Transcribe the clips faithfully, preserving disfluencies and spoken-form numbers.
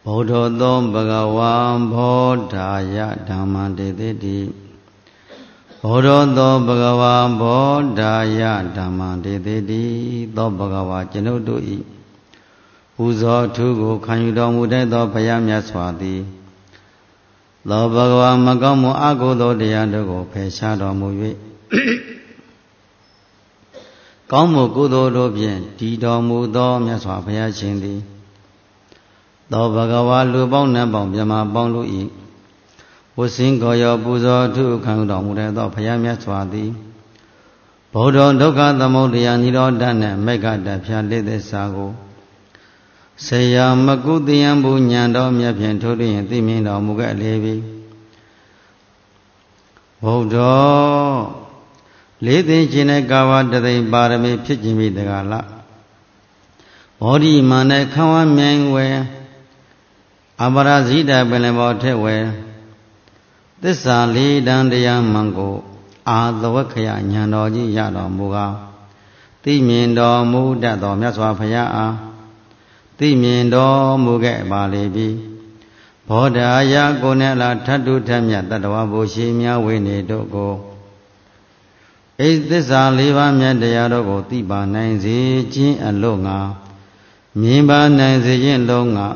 ဗုဒ္ဓသောဘဂဝါဘောဓာယဓမ္မတေတိတိဗုဒ္ဓသောဘဂဝါဘောဓာယဓမ္မတေတိတိသောဘဂဝါကျွန်ုပ်တို့၏ပူဇော်ထူးကိုခံယူတော်မူတတ်သောဘုရားမြတ်စွာသည်သောဘဂဝါမကောင်းမှုအကုသိုလ်တရားတို့ကိုဖယ်ရှားတော်မူ၍ကောင်းမှုကုသိုလ်တို့ဖြင့်တည်တော်မူသောမြတ်စွာဘုရားရှင်သည်သောဘဂဝါလူပေါင်းနတ်ပေါင်းမြမပေါင်းတို့၏ဝဆင်းကိုရောပူဇော်ထူးခံတော်မူတဲ့သောဘုရားမြတ်စွာသည်ဗုဒ္ဓဒုက္ခသမုဒယနိရောဓနှင့်မေဃတဖြာလေးသစ္စာကိုဆေယမကုတယံဘုညံတော်မြတ်ဖြင့်ထိုးတွင်သိမြင်တော်မူခဲ့လေပြီဗုဒ္ဓလေးသိင်းခြင်းနဲ့ကာဝတသိပါရမီဖြစ်ခြင်းမိတကားလားဘောဓိမာနဲ့ခံဝမြိုင်ဝဲအပရာဇိတပင်လဘောထက်ဝဲသစ္စာလေးတန်တရားမှန်ကိုအာသဝခယဉာဏ်တော်ကြီးရတော်မူကားသိမြင်တော်မူတတ်သောမြတ်စွာဘုရားအားသိမြင်တော်မူခဲ့ပါလေပြီဘောဓာယကိုနဲ့လာထတ်တုထက်မြတ်တတဝဘုရှိများဝိနေတို့ကိုဣသစ္စာလေးပါးမြတ်တရားတို့ကိုသိပါနိုင်စေခြင်းအလို့ငါမြင်ပါနိုင်စေခြင်းလုံးငါ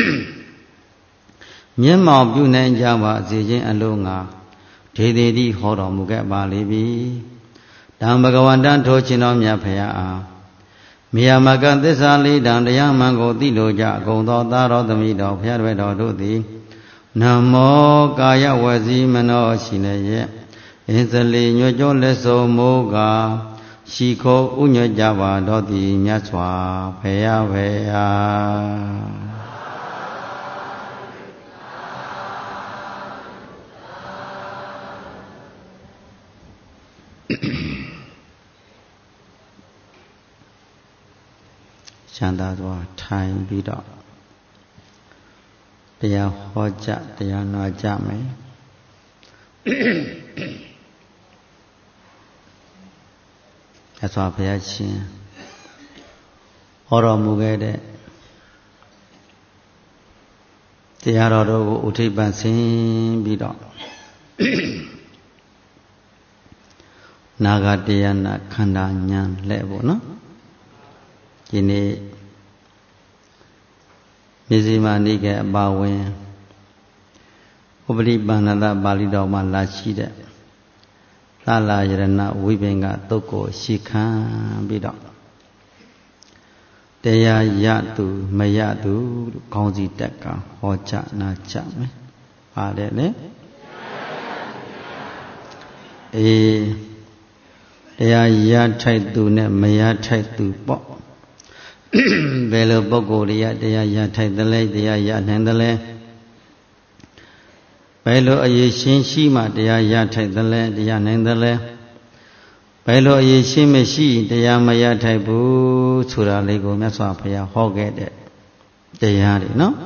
မျက်မှောက်ပြုနိုင်ကြပါစေခြင်းအလို့ငါဒေသေတိဟောတော်မူခဲ့ပါလေပြီဓမ္မဘဂဝန္တထိုခြင်းတော်မြတ်ဖရာအားမိယာမကသစ္စာလေးတန်တရားမှန်ကိုသိလိုကြအကုန်သောသားတော်သမီးတော်ဖရာတော်တို့သည်နမောကာယဝစီမနောရှိနေရဲ့အင်းစလီညွတ်ကြောလက်စုံမိုးကရှိခိုးဥညွတ်ကြပါတော်သည်မြတ်စွာဘုရားဘုရားချမ်းသာစွာထိုင်ပြီးတော့တရားဟောကြတရားနာကြမယ်အစွာဘုရားရှင်ဟောတော်မူခဲ့တဲ့တရားတော်တို့ကိုဥထိပ်ပန်ဆင်းပြီးတော့နာဂတရားနာခန္ဓာဉာဏ်လဲ့ဖို့နော်ဒီနေ့မြေစီမာနိကေအပါဝင်ဥပရိပန္နတပါဠိတော်မှာလာရှိတဲ့လာလာယရဏဝိပင်္ဂသုတ်ကိုရှိခံပြီးတော့တရားရသူမရသူခေါင်းစီတက်ကဟောကြနာကြမယ်။ပါတယ်လေ။အေးတရားရထိုက်သူနဲ့မရထိုက်သူပေါ့။ဘယ်လိုပုဂ္ဂိုလ်တွေကတရားရထိုက်သလဲတရားရနိုင်သလဲဘယ်လိုအရေးရှင်းရှိမှတရားရထိုက်သလဲတရားနိုင်သလဲဘယ်လိုအရေးရှင်းမရှိတရားမရထိုက်ဘူးဆိုတာလေးကိုမြတ်စွာဘုရားဟောခဲ့တဲ့တရားတွေနော်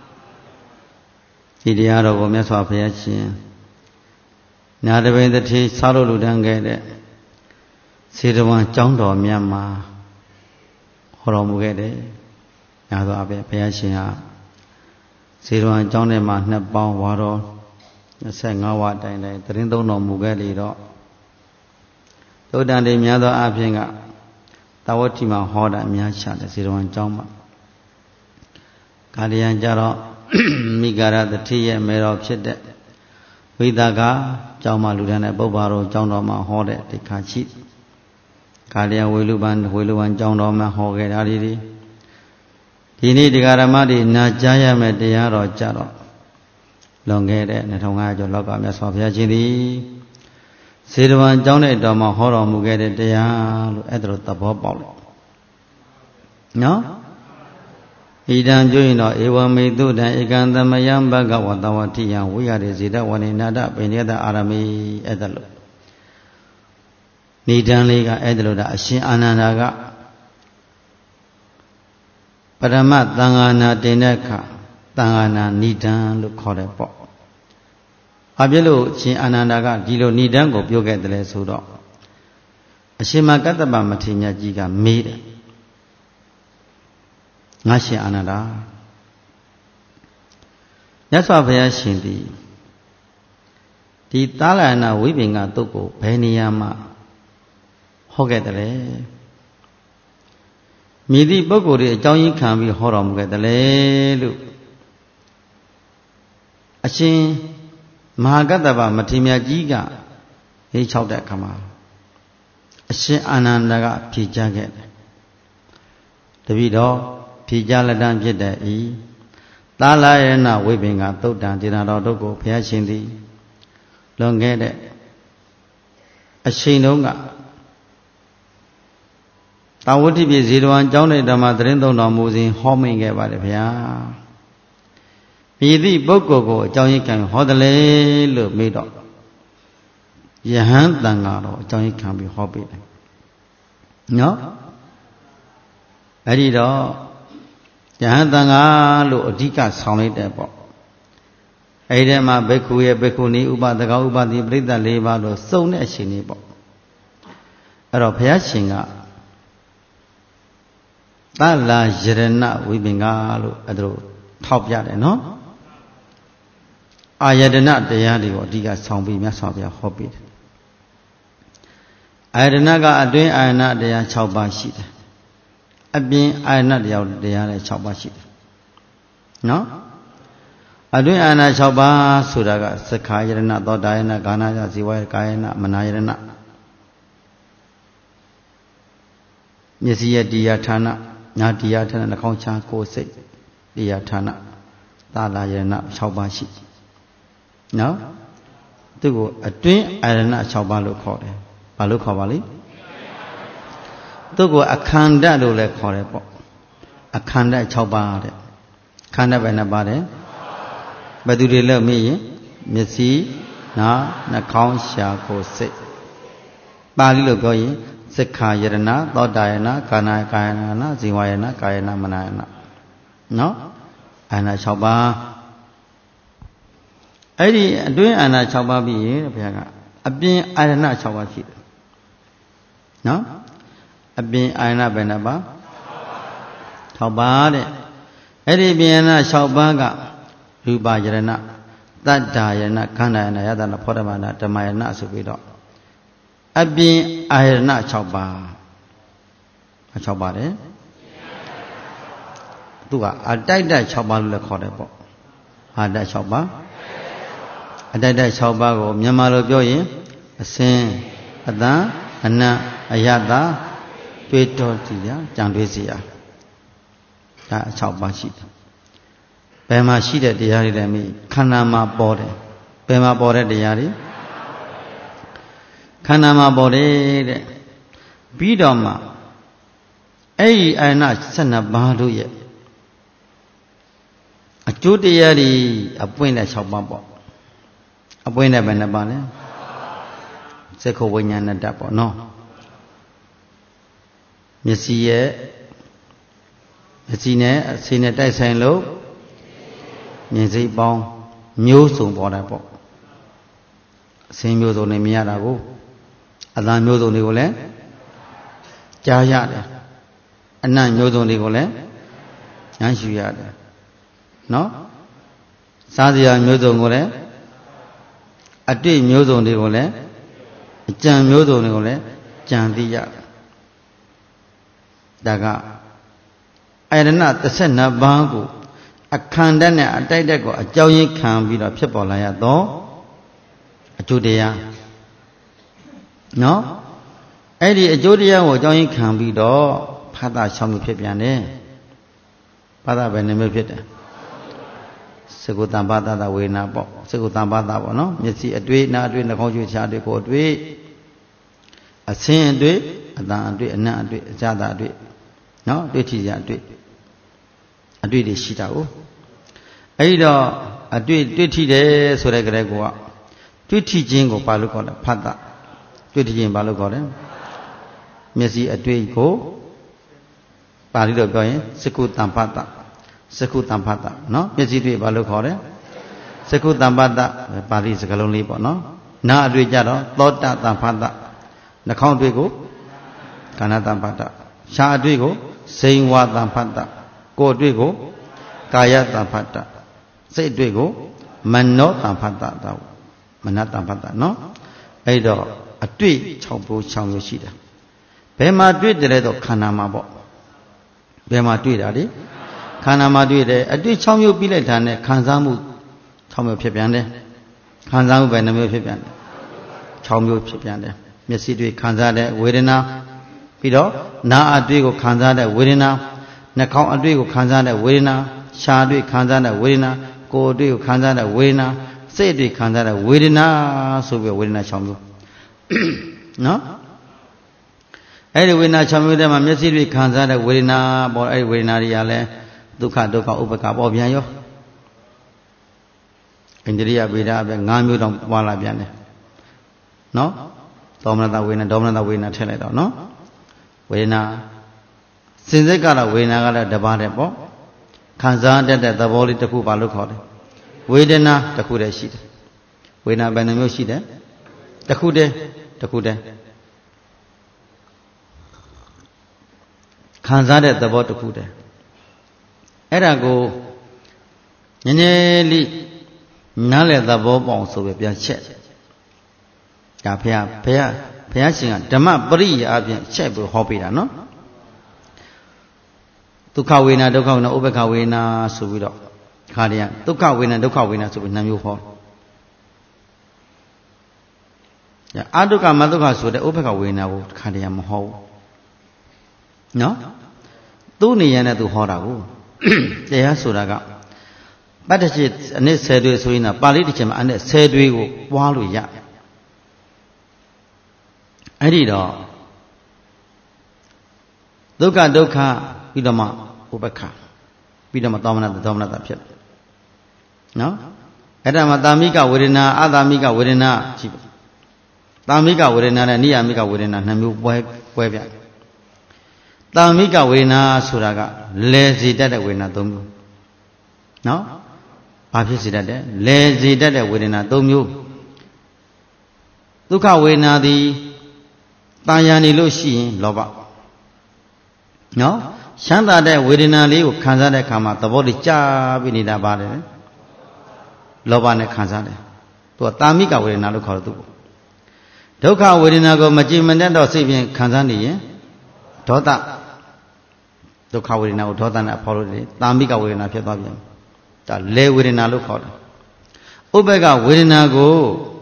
ဒီတရားတော်ကိုမြတ်စွာဘုရားရှင်နာတပိန်တတိဆောက်လို့လူတန်းခဲ့တဲ့စေတဝန်ကျောင်းတော်မြတ်မှာဟောတော်မူခဲ့တယ်။ညာသောအပဲဘုရားရှင်ဟာဇေရဝံကျောင်းထဲမှာနှစ်ပေါင်းဝါတော်နှစ်ဆယ့်ငါးဝတိုင်တိုင်သရင်သုံးတော်မူခဲ့လေတော့သုတ္တန်တွေများသောအဖြစ်ကတဝတိမှာဟောတာအများရှာတယ်ဇေရဝံကျောင်းမှာကာလျံကြတော့မိဂရတတိရဲ့မေတော်ဖြစ်တဲ့ဝိသကကျောင်းမှာလူတန်းတဲ့ပုဗ္ဗာတော်ကျောင်းတော်မှာဟောတဲ့တိခါရှိကာလျံဝေလူပန်ဝေလူပန်ကျောင်းတော်မှာဟောခဲ့တာဒီဒီနေ့တရားဓမ္မတွေနာကြားရမယ်တရားတော်ကြတော့လွန်ခဲ့တဲ့နှစ်ထောင်၅ရာကျော်လောက်ကမြတ်စွာဘုရားရှင်သည်စေတဝန်ကျောင်းတဲ့တော်မှာဟောတော်မူခဲ့တဲ့တရားလို့အဲ့ဒါလိုသဘောပေါက်လို့နော်ဣဒံကျွရင်တော့ဧဝမေတုတံဧကံသမယံဘဂဝတဝတိယံဝိရရေဇေတဝနေနာတပိညတအာရမိအဲ့ဒါလို့ဏိဒံလေးကအဲ့ဒါလို့ဒါအရှင်အာနန္ဒာကပရမသံဃာနာတင်တဲ့အခါသံဃာနာဏိဒံလို့ခေါ်တယ်ပေါ့။ဘာဖြစ်လို့အရှင်အာနန္ဒာကဒီလိုဏိဒံကိုပြောခဲ့တယ်လဲဆိုတော့အရှင်မကတ္တပမထေရကြီးကမေးတယ်။ငါရှင်အာနန္ဒာမြတ်စွာဘုရားရှင်သည်ဒီသာလနာဝိပင်္ဂတုတ်ကိုဘယ်နေရာမှာဟောခဲ့တယ်မြည်သည့်ပုဂ္ဂိုလ်တွေအကြောင်းရင်းခံပြီးဟောတော်မူခဲ့တယ်လို့အရှင်မဟာကတ္တဗမထေရမြတ်ကြီးကဟေးချောက်တဲ့အခါမှာအရှင်အာနန္ဒာကဖြေကြားခဲ့တယ်တပည့်တော်ဖြေကြားလက်တန်းဖြစ်တဲ့ဤသာလယနာဝိပင်္ဂသုတ်တံဒေသနာတော်တို့ကိုဘုရားရှင်သည်လွန်ခဲ့တဲ့အချိန်တုန်းကတာဝတိပြည်ဇေတဝန်ကျောင်းတဲ့ဓမ္မသတင်းသုံးတော်မူစဉ်ဟောမိန်ခဲ့ပါတယ်ဗျာမြည်သည့်ပုဂ္ဂိုလ်ကိုအကြောင်းရင်းခံဟောတယ်လေလို့မေးတော့ယဟန်တန်ဃာတော်အကြောင်းရင်းခံပြီးဟောပေးတယ်နော်အဲ့ဒီတော့ယဟန်တန်ဃာလို့အဓိကဆောင်လိုက်တယ်ပေါ့အဲ့ဒီမှာဘိက္ခုရဲ့ဘိက္ခုနီဥပဒကဥပတိပရိသတ်၄ပါးလို့စုံတဲ့အရှင်ကြီးပေါ့အဲ့တော့ဘုရားရှင်ကသလာယရဏဝိပင်္ဂလို့အဲ့ဒါလို့ထောက်ပြတယ်နော်အာယတနာတရားတွေကိုအဓိကဆောင်ပြီးမြတ်စွာဘုရားဟောပေးတယ်အာယတနာကအတွင်းအာယနာတရား၆ပါးရှိတယ်အပြင်အာယနာတရားတရားလည်း၆ပါးရှိတယ်နော်အတွင်းအာယနာ၆ပါးဆိုတာကသက္ခာယရဏသောတာယရဏဂါနာယဇီဝယကာယနာမနာယရဏမျက်စိရဲ့တရားဌာနညာတရားဌာနနှာခေါင်းချာကိုယ်စိတ်တရားဌာနသာလယရဏ၆ပါးရှိနော်သူ့ကိုအတွင်းအာရဏ၆ပါးလို့ခေါ်တယ်ဘာလို့ခေါ်ပါလိမ့်သူ့ကိုအခန္ဓာလို့လည်းခေါ်တယ်ပေါ့အခန္ဓာ၆ပါးတဲ့ခန္ဓာပဲနှစ်ပါးတဲ့ဘယ်သူတွေလဲမေးရင်မျက်စိနားနှာခေါင်းရှာကိုယ်စိတ်ပါဠိလိုပြောရင်သက္ခာယရဏသောတာယနာကာနာကာယနာဇီဝယနာကာယနာမနာယနာနော်အာနာ၆ပါးအဲ့ဒီအတွင်းအာနာ၆ပါးပြီးရင်ဘုရားကအပြင်အာရဏ၆ပါးရှိတယ်နော်အပြင်အာရဏဘယ်နှပါး၆ပါးတဲ့အဲ့ဒီပြင်အာရဏ၆ပါးကရူပယရဏတတ္တာယရဏခန္ဓာယရဏယတနာဖောဓမနာဓမ္မယရဏဆိုပြီးတော့အပြင်အာရဏ၆ပါး၆ပါးတဲ့သူကအတိုက်တိုက်၆ပါးလို့လည်းခေါ်တယ်ပေါ့အာတိုက်၆ပါးအတိုက်တိုက်၆ပါးကိုမြန်မာလိုပြောရင်အစင်းအတန်အနတ်အယတာတွေးတော်ကြည်ရကြံတွေးစီရဒါ၆ပါးရှိတယ်ဘယ်မှာရှိတဲ့တရားတွေလဲမိခန္ဓာမှာပေါ်တယ်ဘယ်မှာပေါ်တဲ့တရားတွေခန္ဓာမှာပေါ်တယ်တဲ့ပြီးတော့မှအဲ့ဒီအာရဏ၁၂ပါးတို့ရဲ့အကျိုးတရားတွေအပွင့်တဲ့၆ပါးပေါ့အပွင့်တဲ့ဘယ်နှပါလဲသက္ခဝိညာဏတ္တပေါ့နော်မျက်စိရဲ့မျက်စိနဲ့အစိနဲ့တိုက်ဆိုင်လို့မြင်စိတ်ပေါင်းမျိုးစုံပေါ်တာပေါ့အစင်းမျိုးစုံနဲ့မြင်ရတာကိုအသံမျိုးစုံတွေကိုလည်းကြားရတယ်အနံ့မျိုးစုံတွေကိုလည်းဉာဏ်ရှုရတယ်နော်စားစရာမျိုးစုံကိုလည်းအတွေ့မျိုးစုံတွေကိုလည်းအကြံမျိုးစုံတွေကိုလည်းကြံသိရတယ်ဒါကအာရဏ၁၂ပါးကိုအခန္ဓာနဲ့အတိုက်တက်ကိုအကြောင်းရင်းခံပြီးတော့ဖြစ်ပေါ်လာရတော့အကျိုးတရားနော်အဲ့ဒီအကျိုးတရားကိုအကြောင်းရင်းခံပြီးတော့ဖသ၆မျိုးဖြစ်ပြန်တယ်ဖသပဲနှမျိုးဖြစ်တယ်စကုတံဘာသဝေနာပေါ့စကုတံဘာသပေါ့နော်မျက်စိအတွေ့နာအတွေ့နှာခေါင်းကျွေးချာတွေ့ကိုအတွေ့အဆင်းအတွေ့အတန်အတွေ့အနံ့အတွေ့အကြတာအတွေ့နော်တွေ့ထီကြအတွေ့အတွေ့တွေရှိတာကိုအဲ့ဒီတော့အတွေ့တွေ့ထီတယ်ဆိုတဲ့ကြတဲ့ကောတွေ့ထီခြင်းကိုဘာလို့ခေါ်လဲဖတ်တာတွေ့ထီခြင်းဘာလို့ခေါ်လဲမျက်စိအတွေ့ကိုပါဠိတော်ပြောရင်စကုတံဖတ်တာစကုတံဖတ်တာနော်မျက်စိတွေ့ဘာလို့ခေါ်လဲစကုတံဖတ်တာပါဠိစကားလုံးလေးပေါ့နော်နားအတွေ့ကြတော့သောတတံဖတ်တာနှာခေါင်းတွေ့ကိုကာဏတံဖတ်တာရှားအတွေ့ကိုဇိန်ဝတံဖတ်တာကိုယ်အတွေ့ကိုကာယတံဖတ်တာစိတ်တွေကိုမနောတံဖတ်တာတော့မနတံဖတ်တာနော်အဲ့တော့အတွေ့၆မျိုး၆မျိုးရှိတယ်ဘယ်မှာတွေ့တယ်လဲတော့ခန္ဓာမှာပေါ့ဘယ်မှာတွေ့တာလဲခန္ဓာမှာတွေ့တယ်အတွေ့၆မျိုးပြီးလိုက်တာနဲ့ခံစားမှု၆မျိုးဖြစ်ပြန်တယ်ခံစားမှုပဲနှမျိုးဖြစ်ပြန်တယ်၆မျိုးဖြစ်ပြန်တယ်မျက်စိတွေ့ခံစားတဲ့ဝေဒနာပြီးတော့နားအတွေ့ကိုခံစားတဲ့ဝေဒနာနှာခေါင်းအတွေ့ကိုခံစားတဲ့ဝေဒနာရှားတွေ့ခံစားတဲ့ဝေဒနာကိုယ်အတွေ့ကိုခံစားတဲ့ဝေဒနာစိတ်အတွေ့ခံစားတဲ့ဝေဒနာဆိုပြီးဝေဒနာ၆မျိုးနော်အဲ့ဒီဝေဒနာ၆မျိုးတည်းမှာမျက်စိတွေ့ခံစားတဲ့ဝေဒနာပေါ်အဲ့ဒီဝေဒနာတွေကလည်းဒုက္ခဒုက္ခဥပ္ပကပေါ်ပြန်ရောဣန္ဒြိယဗေဒအပဲ၅မျိုးတောင်ပွားလာပြန်တယ်နော်ဒေါမနတဝေဒနာဒေါမနတဝေဒနာထည့်လိုက်တော့နော်ဝေဒနာစင်စိတ်ကတော့ဝေဒနာကတော့တပါးတဲ့ပေါ့ခံစားတတ်တဲ့သဘောလေးတစ်ခုပါလို့ခေါ်တယ်ဝေဒနာတစ်ခုတည်းရှိတယ်ဝေဒနာဘယ်နှမျိုးရှိတယ်တစ်ခုတည်းတစ်ခုတည်းခံစားတဲ့သဘောတစ်ခုတည်းအဲ့ဒါကိုနည်းနည်းလေးနားလည်သဘောပေါအောင်ဆိုပြီးပြန်ချက်ဒါဘုရားဘုရားဘုရားရှင်ကဓမ္မပရိယာအပြင်ချက်ပြီးဟောပေးတာနော်ဒုက္ခဝေဒနာဒုက္ခဝေဒနာဥပ္ပခဝေဒနာဆိုပြီးတော့ခါတည်းကဒုက္ခဝေဒနာဒုက္ခဝေဒနာဆိုပြီးနှစ်မျိုးဟောအဒုက္ခမဒုက္ခဆိုတဲ့ဥပ္ပခဝေဒနာကိုခါတည်းကမဟောဘူးနော်သူ့နေရတဲ့သူဟောတာကိုတရားဆိုတာကပတ္တจิตအနည်းဆယ်တွေဆိုရင်တော့ပါဠိတစ်ချက်မှာအနည်းဆယ်တွေကိုပွားလို့ရအဲ့ဒီတော့ဒုက္ခဒုက္ခပြီးတော့မှဥပ္ပခပြီးတော့မှသောမနတသောမနတဖြစ်နော်အဲ့ဒါမှသာမိကဝေဒနာအသာမိကဝေဒနာရှိပါသာမိကဝေဒနာနဲ့နိယာမိကဝေဒနာနှစ်မျိုးပွဲပွဲပြသာမိကဝေဒနာဆိုတာကလဲစီတတ်တဲ့ဝေဒနာ၃မျိုးနော်ဘာဖြစ်စီတတ်တယ်လဲစီတတ်တဲ့ဝေဒနာ၃မျိုးဒုက္ခဝေဒနာသည်တာယာနေလို့ရှိရင်လောဘနော်ချမ်းသာတဲ့ဝေဒနာလေးကိုခံစားတဲ့အခါမှာသဘောတည်းကြာပြီးနေတာပါတယ်လောဘနဲ့ခံစားတယ်သူကတာမိကဝေဒနာလို့ခေါ်တယ်သူဒုက္ခဝေဒနာကိုမကြည်မတတ်တော့စိတ်ဖြင့်ခံစားနေရင်ဒေါသဒုက္ခဝေဒနာကိုဒေါသနဲ့ဖော်လို့တယ်တာမိကဝေဒနာဖြစ်သွားပြန်ဒါလေဝေဒနာလို့ခေါ်တယ်ဥပ္ပကဝေဒနာကို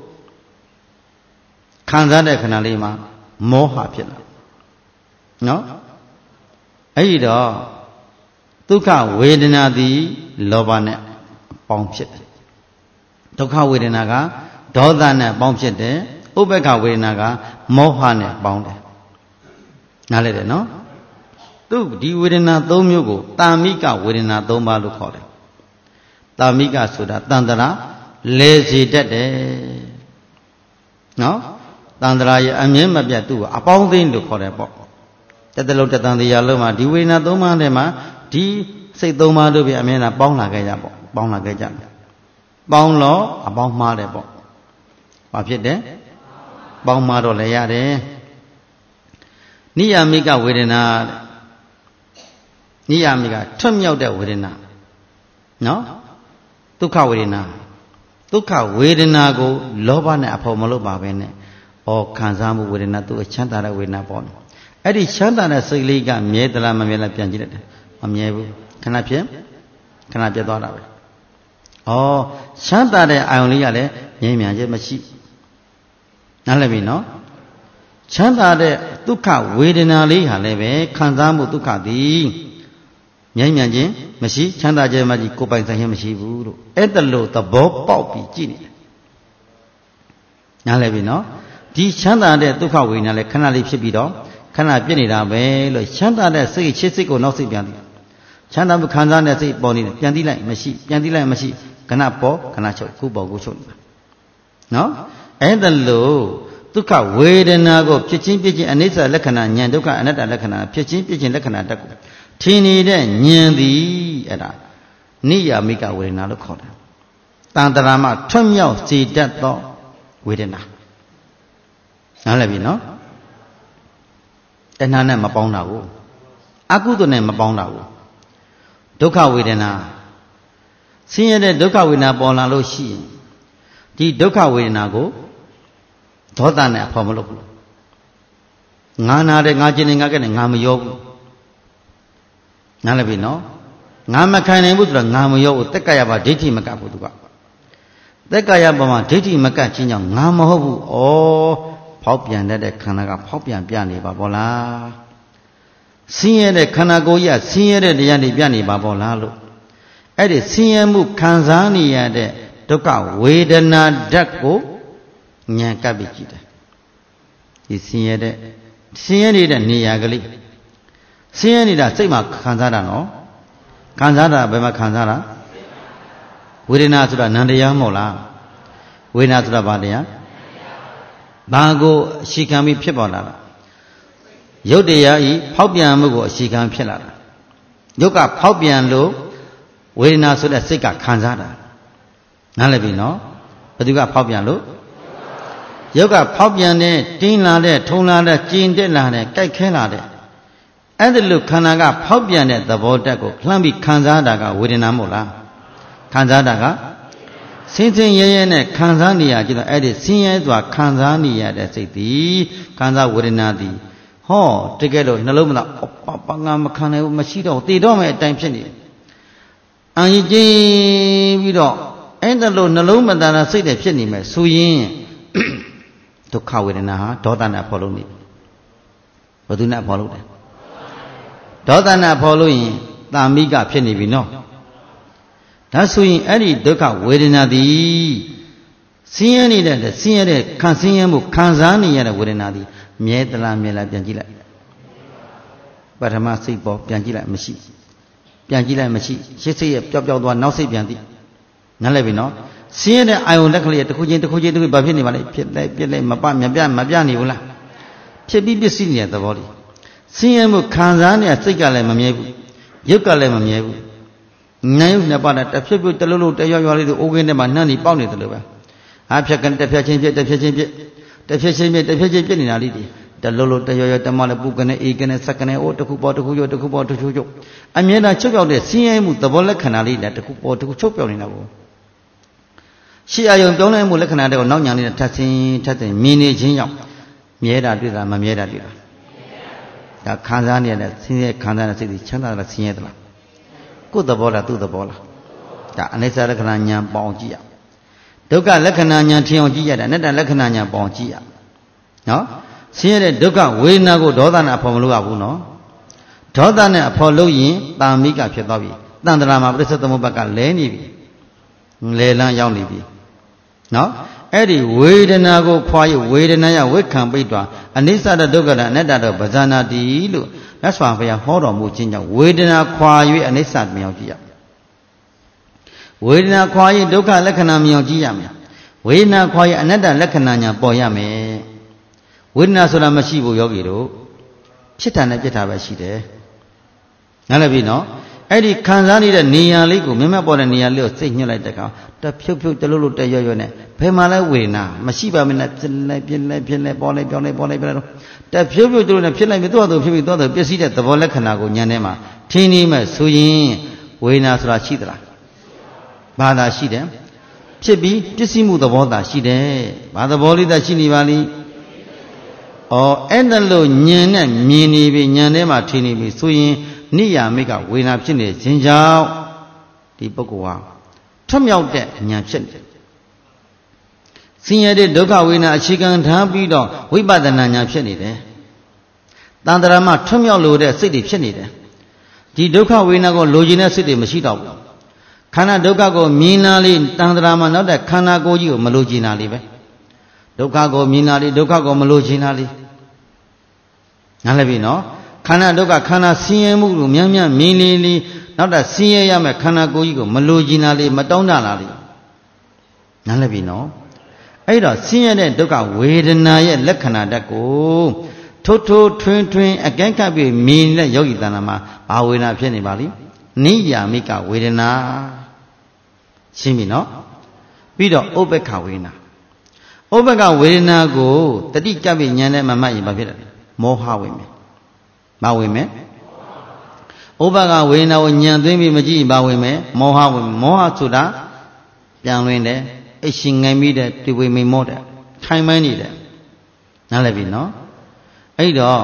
ခံစားတဲ့ခဏလေးမှာမောဟဖြစ်လာနော်အဲ့ဒီတော့ဒုက္ခဝေဒနာသည်လောဘနဲ့ပေါင်းဖြစ်တယ်ဒုက္ခဝေဒနာကဒေါသနဲ့ပေါင်းဖြစ်တယ်ဥပ္ပခဝေဒနာကမောဟနဲ့ပေါင်းတယ်နားလည်တယ်နော်သူဒီဝေဒနာ၃မျိုးကိုတာမိကဝေဒနာ၃ပါးလို့ခေါ်တယ်တာမိကဆိုတာတန်တရာလဲစီတတ်တယ်နော်တန်တရာရဲ့အမြင်မပြတ်သူ့ကိုအပေါင်းသိလို့ခေါ်တယ်ပေါ့တတလုံးတတန်တရားလုံးမှာဒီဝေဒနာ၃ပါးထဲမှာဒီစိတ်၃ပါးတို့ပြအမြင်ကပေါင်းလာခဲ့ကြပေါ့ပေါင်းလာခဲ့ကြတယ်ပေါင်းတော့အပေါင်းမှားတယ်ပေါ့ဘာဖြစ်တယ်ပေါင်းမှားတော့လည်းရတယ်နိယာမိကဝေဒနာနိယာမိကထွတ်မြောက်တဲ့ဝေဒနာနော်ဒုက္ခဝေဒနာဒုက္ခဝေဒနာကိုလောဘနဲ့အဖို့မလုပ်ပါပဲနဲ့ဩခံစားမှုဝေဒနာသူအချမ်းသာတဲ့ဝေဒနာပေါ့အဲ့ဒီချမ်းသာတဲ့စိတ်လေးကမြဲသလားမမြဲလားပြန်ကြည့်လိုက်တယ်မမြဲဘူးခဏဖြစ်ခဏပြတ်သွားတာပဲဩချမ်းသာတဲ့အာယုံလေးကလည်းငြိမ်းမြန်ခြင်းမရှိနားလည်ပြီနော်ချမ်းသာတဲ့ဒုက္ခဝေဒနာလေးဟာလည်းပဲခံစားမှုဒုက္ခသည်ငြိမ်းမြန်ခြင်းမရှိချမ်းသာခြင်းမရှိကိုယ်ပိုင်ဆိုင်ခြင်းမရှိဘူးလို့အဲ့ဒါလို့သဘောပေါက်ပြီးကြည့်နေတယ်နားလည်ပြီနော်ဒီချမ်းသာတဲ့ဒုက္ခဝေဒနာလည်းခဏလေးဖြစ်ပြီးတော့ခဏပြည့်နေတာပဲလို့ချမ်းသာတဲ့စိတ်ချစ်စိတ်ကိုနောက်စိတ်ပြန်တယ်ချမ်းသာမှုခံစားတဲ့စိတ်ပေါ်နေတယ်ပြန်သိလိုက်မရှိပြန်သိလိုက်မရှိခဏပေါ်ခဏချုပ်ခုပေါ်ခုချုပ်နော်အဲ့ဒါလို့ဒုက္ခဝေဒနာကိုဖြစ်ချင်းဖြစ်ချင်းအနိစ္စလက္ခဏာဉာဏ်ဒုက္ခအနတ္တလက္ခဏာဖြစ်ချင်းဖြစ်ချင်းလက္ခဏာတက်ကိုထင်နေတဲ့ဉာဏ်သည်အဲ့ဒါနိယာမိကဝေဒနာလို့ခေါ်တယ်တန်တရာမှာထွတ်မြောက်စေတတ်သောဝေဒနာနားလည်ပြီနော်တဏှာနဲ့မပေါင်းတာကိုအကုသိုလ်နဲ့မပေါင်းတာကိုဒုက္ခဝေဒနာဆင်းရဲတဲ့ဒုက္ခဝေဒနာပေါ်လာလို့ရှိရင်ဒီဒုက္ခဝေဒနာကိုဒေါသနဲ့အဖော်မလုပ်ဘူးငါနာတဲ့ငါကျင်နေငါကဲ့နဲ့ငါမရောဘူးနားလည်ပြီနော်ငါမခံနိုင်ဘူးဆိုတော့ငါမရောဘူးတက္ကရာပါဒိဋ္ဌိမကဘူးသူကတက္ကရာပါမှာဒိဋ္ဌိမကချင်းကြောင့်ငါမဟုတ်ဘူးဩဖောက်ပြန်တဲ့ခန္ဓာကဖောက်ပြန်ပြနေပါဘောလားဆင်းရဲတဲ့ခန္ဓာကိုယ်ကြီးဆင်းရဲတဲ့တရားတွေပြနေပါဘောလားလို့အဲ့ဒီဆင်းရဲမှုခံစားနေရတဲ့ဒုက္ခဝေဒနာဓာတ်ကိုဉာဏ်ကပ်ပြီးကြည့်တယ်ဒီဆင်းရဲတဲ့ဆင်းရဲနေတဲ့နေရာကလေးဆင်းရဲနေတာစိတ်မှာခံစားတာနော်ခံစားတာဘယ်မှာခံစားတာဝေဒနာဆိုတာနံတရားမဟုတ်လားဝေဒနာဆိုတာဘာတရားဘာကိုအရှိခံပြီးဖြစ်ပေါ်လာတာရုပ်တရားဤဖောက်ပြန်မှုကိုအရှိခံဖြစ်လာတာရုပ်ကဖောက်ပြန်လို့ဝေဒနာဆိုတဲ့စိတ်ကခံစားတာနားလည်ပြီနော်ဘယ်သူကဖောက်ပြန်လို့ရုပ်ကဖောက်ပြန်တဲ့တင်းလာတဲ့ထုံလာတဲ့ကျင်တက်လာတဲ့ကြိုက်ခဲလာတဲ့အဲ့ဒါလို့ခန္ဓာကဖောက်ပြန်တဲ့သဘောတက်ကိုလှမ်းပြီးခံစားတာကဝေဒနာမဟုတ်လားခံစားတာကဆင်းဆင်းရဲရဲနဲ့ခံစားနေရကြတော့အဲ့ဒီဆင်းရဲစွာခံစားနေရတဲ့စိတ်သည်ခံစားဝေဒနာသည်ဟောတကယ်လို့နှလုံးမသားပငါမခံနိုင်ဘူးမရှိတော့တည်တော့မယ်အတိုင်းဖြစ်နေအံ့ကြည်ပြီးတော့အဲ့ဒါလို့နှလုံးမသားတာစိတ်တွေဖြစ်နေမယ်ဆိုရင်ဒုက္ခဝေဒနာဟာဒေါသနဲ့ဖော်လို့နေဘယ်သူနဲ့ဖော်လို့လဲဒေါသနဲ့ဖော်လို့ရင်တာမိကဖြစ်နေပြီနော်ဒါဆိုရင်အဲ့ဒီဒုက္ခဝေဒနာသည်ဆင်းရဲနေတဲ့ဆင်းရဲတဲ့ခံဆင်းရဲမှုခံစားနေရတဲ့ဝေဒနာသည်မြဲသလားမြဲလားပြန်ကြည့်လိုက်ပထမစိတ်ပေါ်ပြန်ကြည့်လိုက်မရှိပြန်ကြည့်လိုက်မရှိရှေ့စိတ်ရဲ့ပျောက်ပျောက်သွားနောက်စိတ်ပြန်သိနားလည်ပြီနော်ဆင်းရဲတဲ့အာယုန်လက်ကလေးတစ်ခုချင်းတစ်ခုချင်းတစ်ခုဘာဖြစ်နေပါလဲဖြစ်လိုက်ပြစ်လိုက်မပမပြမပြနေဘူးလားဖြစ်ပြီးပစ္စည်းနေတဲ့သဘောလေးဆင်းရဲမှုခံစားနေတဲ့စိတ်ကလည်းမမြဲဘူးရုပ်ကလည်းမမြဲဘူးနိုင်ရုပ်နှစ်ပါးနဲ့တစ်ဖြစ်ဖြစ်တလုံးလုံးတရွရွလေးတို့အိုးကင်းထဲမှာနှမ်းနေပေါက်နေတယ်လို့ပဲအားဖြတ်ကန်တစ်ဖြတ်ချင်းဖြစ်တစ်ဖြတ်ချင်းဖြစ်တစ်ဖြတ်ချင်းဖြစ်တစ်ဖြတ်ချင်းဖြစ်နေတာလေးတွေတလုံးလုံးတရွရွတမလည်းပူကနေအေးကနေစက်ကနေအိုးတစ်ခုပေါ်တစ်ခုရုပ်တစ်ခုပေါ်တစ်ခုရုပ်အမြဲတမ်းချုပ်ပြောက်တဲ့ဆင်းရဲမှုသဘောလက္ခဏာလေးနဲ့တစ်ခုပေါ်တစ်ခုချုပ်ပြောက်နေတာကိုရှေ့အယုံပြောင်းလဲမှုလက္ခဏာတွေကိုနောက်ညာနေတဲ့ထပ်ဆင်းထပ်ဆင်းမြင်နေခြင်းကြောင့်မြဲတာတွေ့တာမမြဲတာတွေ့တာဒါခံစားနေရတဲ့ဆင်းရဲခံစားတဲ့စိတ်ကြီးချမ်းသာတာဆင်းရဲသလားကိုယ်သဘောလားသူ့သဘောလားဒါအနိစ္စလက္ခဏာဉာဏ်ပေါအောင်ကြည့်ရဒုက္ခလက္ခဏာဉာဏ်ထင်အောင်ကြည့်ရတယ်အနတ္တလက္ခဏာဉာဏ်ပေါအောင်ကြည့်ရနော်ဆင်းရဲတဲ့ဒုက္ခဝေဒနာကိုဒေါသနဲ့အဖော်မလုပ်ရဘူးနော်ဒေါသနဲ့အဖော်လုပ်ရင်တာမိကဖြစ်သွားပြီတန်တရာမှာပရိစ္ဆေသမုပ္ပါကလဲနေပြီလဲလန်းရောက်နေပြီနော်အဲ့ဒီဝေဒနာကိုခွာရဝေဒနာရဝိခံပိတ်သွားအနိစ္စတဒုက္ခတအနတ္တတော့ပဇာနာတိလို့မြတ်စွာဘုရားဟောတော်မူခြင်းကြောင့်ဝေဒနာခွာ၍အနိစ္စမြောင်ကြည့်ရဝေဒနာခွာ၍ဒုက္ခလက္ခဏာမြောင်ကြည့်ရမယ်ဝေဒနာခွာ၍အနတ္တလက္ခဏာညာပေါ်ရမယ်ဝေဒနာဆိုတာမရှိဘူးယောဂီတို့ဖြစ်တာနဲ့ပြစ်တာပဲရှိတယ်နားလည်ပြီနော်အဲ့ဒီခံစားနေတဲ့နေရာလေးကိုမြတ်မြတ်ပေါ်တဲ့နေရာလေးကိုစိတ်ညှစ်လိုက်တဲ့ကောင်တဖြုတ်ဖြုတ်တလို့လို့တရွရွနဲ့ဘယ်မှာလဲဝေဒနာမရှိပါမနဲ့ဖြစ်လိုက်ဖြစ်လိုက်ဖြစ်လိုက်ပေါ်လိုက်ပြောင်းလိုက်ပေါ်လိုက်ပြောင်းလိုက်တဖြုတ်ဖြုတ်တလို့နဲ့ဖြစ်လိုက်ပြီးတော့သူဖြစ်ပြီးတော့သူပျက်စီးတဲ့သဘောလက္ခဏာကိုဉာဏ်ထဲမှာထင်းနေမဲ့ဆိုရင်ဝေဒနာဆိုတာရှိသလားဘာသာရှိတယ်ဖြစ်ပြီးပျက်စီးမှုသဘောသာရှိတယ်ဘာသဘောလေးသာရှိနေပါလိမ့်ဩအဲ့ဒါလို့ဉာဏ်နဲ့မြင်နေပြီဉာဏ်ထဲမှာထင်းနေပြီဆိုရင်နိယာမိကဝေဒနာဖြစ်နေခြင်းကြောင့်ဒီပုဂ္ဂိုလ်ဟာထွတ်မြောက်တဲ့ဉာဏ်ဖြစ်နေဆင်းရဲတဲ့ဒုက္ခဝေဒနာအခြေခံထားပြီးတော့ဝိပဿနာဉာဏ်ဖြစ်နေတယ်တန်တရာမှာထွတ်မြောက်လို့တဲ့စိတ်တွေဖြစ်နေတယ်ဒီဒုက္ခဝေဒနာကိုလိုချင်တဲ့စိတ်တွေမရှိတော့ဘူးခန္ဓာဒုက္ခကိုမြင်လာလေတန်တရာမှာနောက်တဲ့ခန္ဓာကိုယ်ကြီးကိုမလိုချင်တာလေပဲဒုက္ခကိုမြင်လာလေဒုက္ခကိုမလိုချင်တာလေနားလည်ပြီနော်ခန္ဓာဒုက္ခခန္ဓာဆင်းရဲမှုကိုမြန်းမြန်းမြင်လေလေနောက်တာဆင်းရဲရမယ်ခန္ဓာကိုယ်ကြီးကိုမလိုချင်တာလေမတောင်းတလာလေနားလည်ပြီနော်အဲ့တော့ဆင်းရဲတဲ့ဒုက္ခဝေဒနာရဲ့လက္ခဏာဓာတ်ကိုထိုးထိုးထွင်းထွင်းအကဲခတ်ပြီးမြင်တဲ့ယောဂီတဏ္ဍာမှာဘာဝေဒနာဖြစ်နေပါလိမ့်နိယာမိကဝေဒနာရှင်းပြီနော်ပြီးတော့ဥပ္ပခဝေဒနာဥပ္ပခဝေဒနာကိုတတိကပ်ပြီးဉာဏ်နဲ့မမှတ်ရင်ဘာဖြစ်လဲမောဟဝင်မယ်မဝင်မယ်ဥပကဝေဒနာကိုညံသွင်းပြီးမကြည့်ပါဝင်မယ်မောဟဝင်မောဟဆိုတာပြန်လွင်တယ်အရှင်ငိုင်မိတဲ့တွေ့ဝေမိန်မောတဲ့ထိုင်မှန်းနေတယ်နားလည်ပြီနော်အဲ့တော့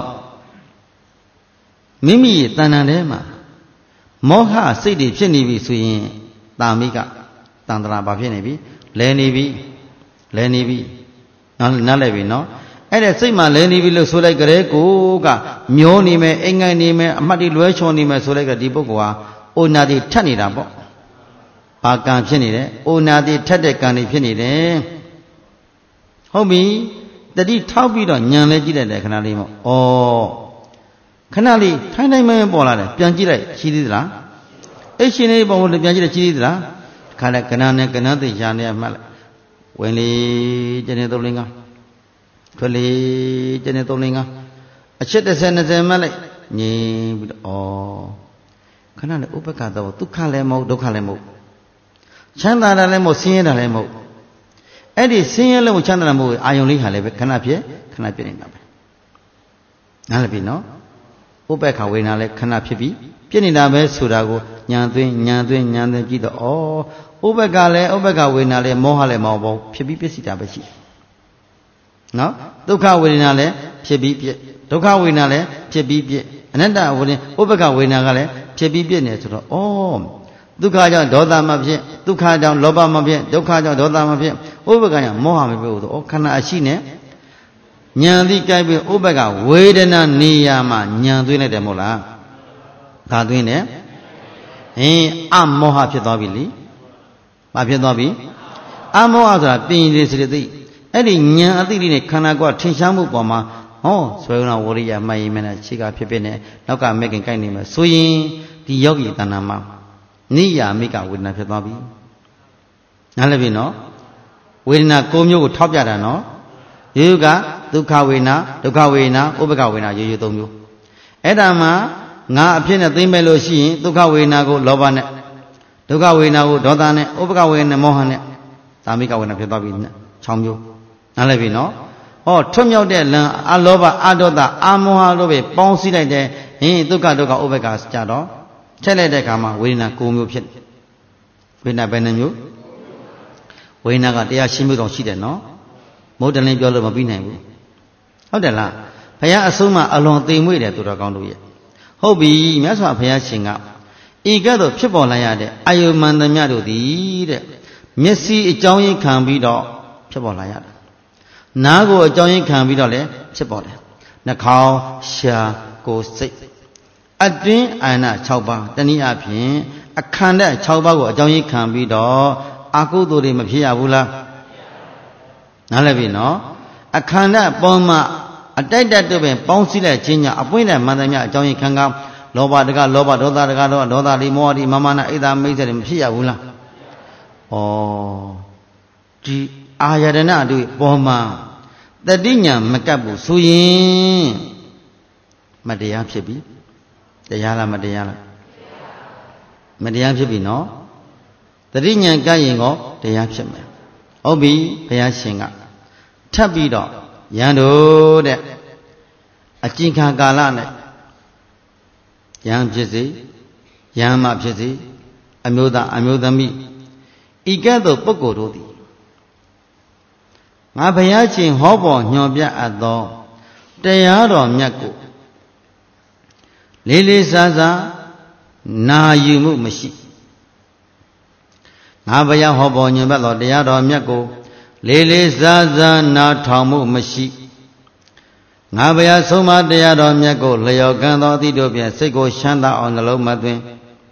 မိမိရဲ့တဏ္ဍာထဲမှာမောဟစိတ်တွေဖြစ်နေပြီဆိုရင်တာမိကတန္တရာဘာဖြစ်နေပြီလဲနေပြီလဲနေပြီနားနားလည်ပြီနော်အဲ့ဒါစိတ်မှလဲနေပြီလို့ဆိုလိုက်ကြတဲ့ကိုကမျောနေမယ်အိမ်ငိုင်နေမယ်အမှတ်တွေလွဲချော်နေမယ်ဆိုလိုက်ကဒီပုဂ္ဂိုလ်ဟာအိုနာတိထက်နေတာပေါ့ဘာကံဖြစ်နေတယ်အိုနာတိထက်တဲ့ကံတွေဖြစ်နေတယ်ဟုတ်ပြီတတိထောက်ပြီးတော့ညံလဲကြည့်လိုက်တယ်ခဏလေးမို့ဩခဏလေးထိုင်းတိုင်းမဲပေါ်လာတယ်ပြန်ကြည့်လိုက်ရှိသေးသလားအဲ့ရှင်လေးပုံလို့ပြန်ကြည့်လိုက်ရှိသေးသလားခါနဲ့ကဏနဲ့ကဏသိရှာနေမှတ်လိုက်ဝင်လေကျနေသုံးလင်းကထွက်လေကျနေသုံးလင်းကအချက်တစ်ဆယ်နှစ်ဆယ်မှတ်လိုက်ငြိမ်ပြီးတော့ဩခဏနဲ့ဥပက္ခတော့ဒုက္ခလည်းမဟုတ်ဒုက္ခလည်းမဟုတ်ချမ်းသာတာလည်းမဟုတ်ဆင်းရဲတာလည်းမဟုတ်အဲ့ဒီဆင်းရဲလို့ချမ်းသာတာမဟုတ်အာယုံလေးဟာလည်းပဲခဏဖြစ်ခဏပြည့်နေတာပဲနားလည်ပြီနော်ဥပ္ပခဝေဒနာလည်းခဏဖြစ်ပြီးပြည့်နေတာပဲဆိုတာကိုညာသွင်းညာသွင်းညာသွင်းကြည့်တော့ဩဥပ္ပခလည်းဥပ္ပခဝေဒနာလည်းမောဟလည်းမောဟပေါ့ဖြစ်ပြီးပြည့်စည်တာပဲရှိနော်ဒုက္ခဝေဒနာလည်းဖြစ်ပြီးပြည့်ဒုက္ခဝေဒနာလည်းဖြစ်ပြီးပြည့်အနတ္တဝေဒနာဥပ္ပခဝေဒနာကလည်းဖြစ်ပြီးပြည့်နေဆိုတော့ဩဒုက္ခကြောင့်ဒေါသမဖြစ်ဒုက္ခကြောင့်လောဘမဖြစ်ဒုက္ခကြောင့်ဒေါသမဖြစ်ဥပ္ပခကြောင့်မောဟမဖြစ်ဘူးဆိုဩခဏအရှိနဲ့ဉာဏ်သိကြိုက်ပြီးဥပ္ပခဝေဒနာနေရာမှာဉာဏ်သွင်းလိုက်တယ်မဟုတ်လားဒါသွင်းတယ်ဟင်းအမောဟဖြစ်သွားပြီလေဘာဖြစ်သွားပြီအမောဟဆိုတာပင်ရည်စေတသိက်အဲ့ဒီဉာဏ်အသိလေးနဲ့ခန္ဓာကိုယ်ထင်ရှားမှုပေါ်မှာဟောဆွေးနာဝရိယမှတ်ရင်မဲ့ခြေကဖြစ်ဖြစ်နဲ့နောက်ကမဲ့ခင်ကိုက်နေမယ်ဆိုရင်ဒီယောဂီတဏ္ဍာမှာနိယာမိကဝေဒနာဖြစ်သွားပြီနားလည်ပြီနော်ဝေဒနာ၉မျိုးကိုထောက်ပြတာနော်ယေယုကဒုက္ခဝေဒနာဒုက္ခဝေဒနာဥပ္ပခဝေဒနာယေယု၃မျိုးအဲ့ဒါမှာငါအဖြစ်နဲ့သိမ့်မဲ့လို့ရှိရင်ဒုက္ခဝေဒနာကိုလောဘနဲ့ဒုက္ခဝေဒနာကိုဒေါသနဲ့ဥပ္ပခဝေဒနာမောဟနဲ့သာမိကဝေဒနာဖြစ်သွားပြီ၆မျိုးနားလည်ပြီနော်ဟောထွတ်မြောက်တဲ့လံအလောဘအဒေါသအမောဟတို့ပဲပေါင်းစည်းလိုက်တဲ့ဟင်းဒုက္ခဒုက္ခဥပ္ပခကြတော့ချက်လိုက်တဲ့အခါမှာဝေဒနာ၉မျိုးဖြစ်ဝေဒနာဘယ်နှမျိုးဝေဒနာကတရားရှင်းမျိုးတော့ရှိတယ်နော်မဟုတ်တယ်လည်းပြောလို့မပြီးနိုင်ဘူးဟုတ်တယ်လားဘုရားအဆုံးမအလွန်သိမ်မွေ့တယ်သူတော်ကောင်းတို့ရဲ့ဟုတ်ပြီမြတ်စွာဘုရားရှင်ကဤကဲ့သို့ဖြစ်ပေါ်လာရတဲ့အယုမန္တမြတို့သည်တဲ့မျက်စိအကြောင်းရင်းခံပြီးတော့ဖြစ်ပေါ်လာရတယ်နားကိုအကြောင်းရင်းခံပြီးတော့လည်းဖြစ်ပေါ်တယ်နှာခေါင်းရှာကိုယ်စိတ်အတွင်းအာဏ၆ပါးတနည်းအားဖြင့်အခန္ဓာ၆ပါးကိုအကြောင်းရင်းခံပြီးတော့အကုသိုလ်တွေမဖြစ်ရဘူးလားနားလည်ပြီနော်အခန္ဓာပေါ်မှာအတိုက်တတ်တို့ပင်ပေါင်းစည်းလိုက်ခြင်းကြောင့်အပွင့်တဲ့မန္တမြအကြောင်းရင်းခံကလောဘတကလောဘဒေါသတကဒေါသဒေါသလိမောဟလိမာမနာဣဒာမိစ္ဆာတွေမဖြစ်ရဘူးလားဩဒီအာယတနာတို့ပေါ်မှာတတိညာမကပ်ဘူးဆိုရင်မတရားဖြစ်ပြီတရားလားမတရားလားမတရားဖြစ်ပြီနော်တတိညာကပ်ရင်ကောတရားဖြစ်မယ်ဟုတ်ပြီဘုရားရှင်ကထပ်ပြီးတော့ယန္တို့တဲ့အကျဉ်းခံကာလနဲ့ယံဖြစ်စေယံမဖြစ်စေအမျိုးသားအမျိုးသမီးဤကဲ့သို့ပုဂ္ဂိုလ်တို့သည်ငါဘုရားရှင်ဟောပေါ်ညွှန်ပြအပ်သောတရားတော်မြတ်ကိုလေးလေးစားစားနာယူမှုမရှိငါဘုရားဟောပေါ်ညွှန်ပြသောတရားတော်မြတ်ကိုလေးလေးစားစားနာထောင်မှုမရှိငါဘုရားဆုံးမတရားတော်မြတ်ကိုလျော်ကံသောအသည့်တို့ဖြင့်စိတ်ကိုချမ်းသာအောင်နှလုံးမသွင်း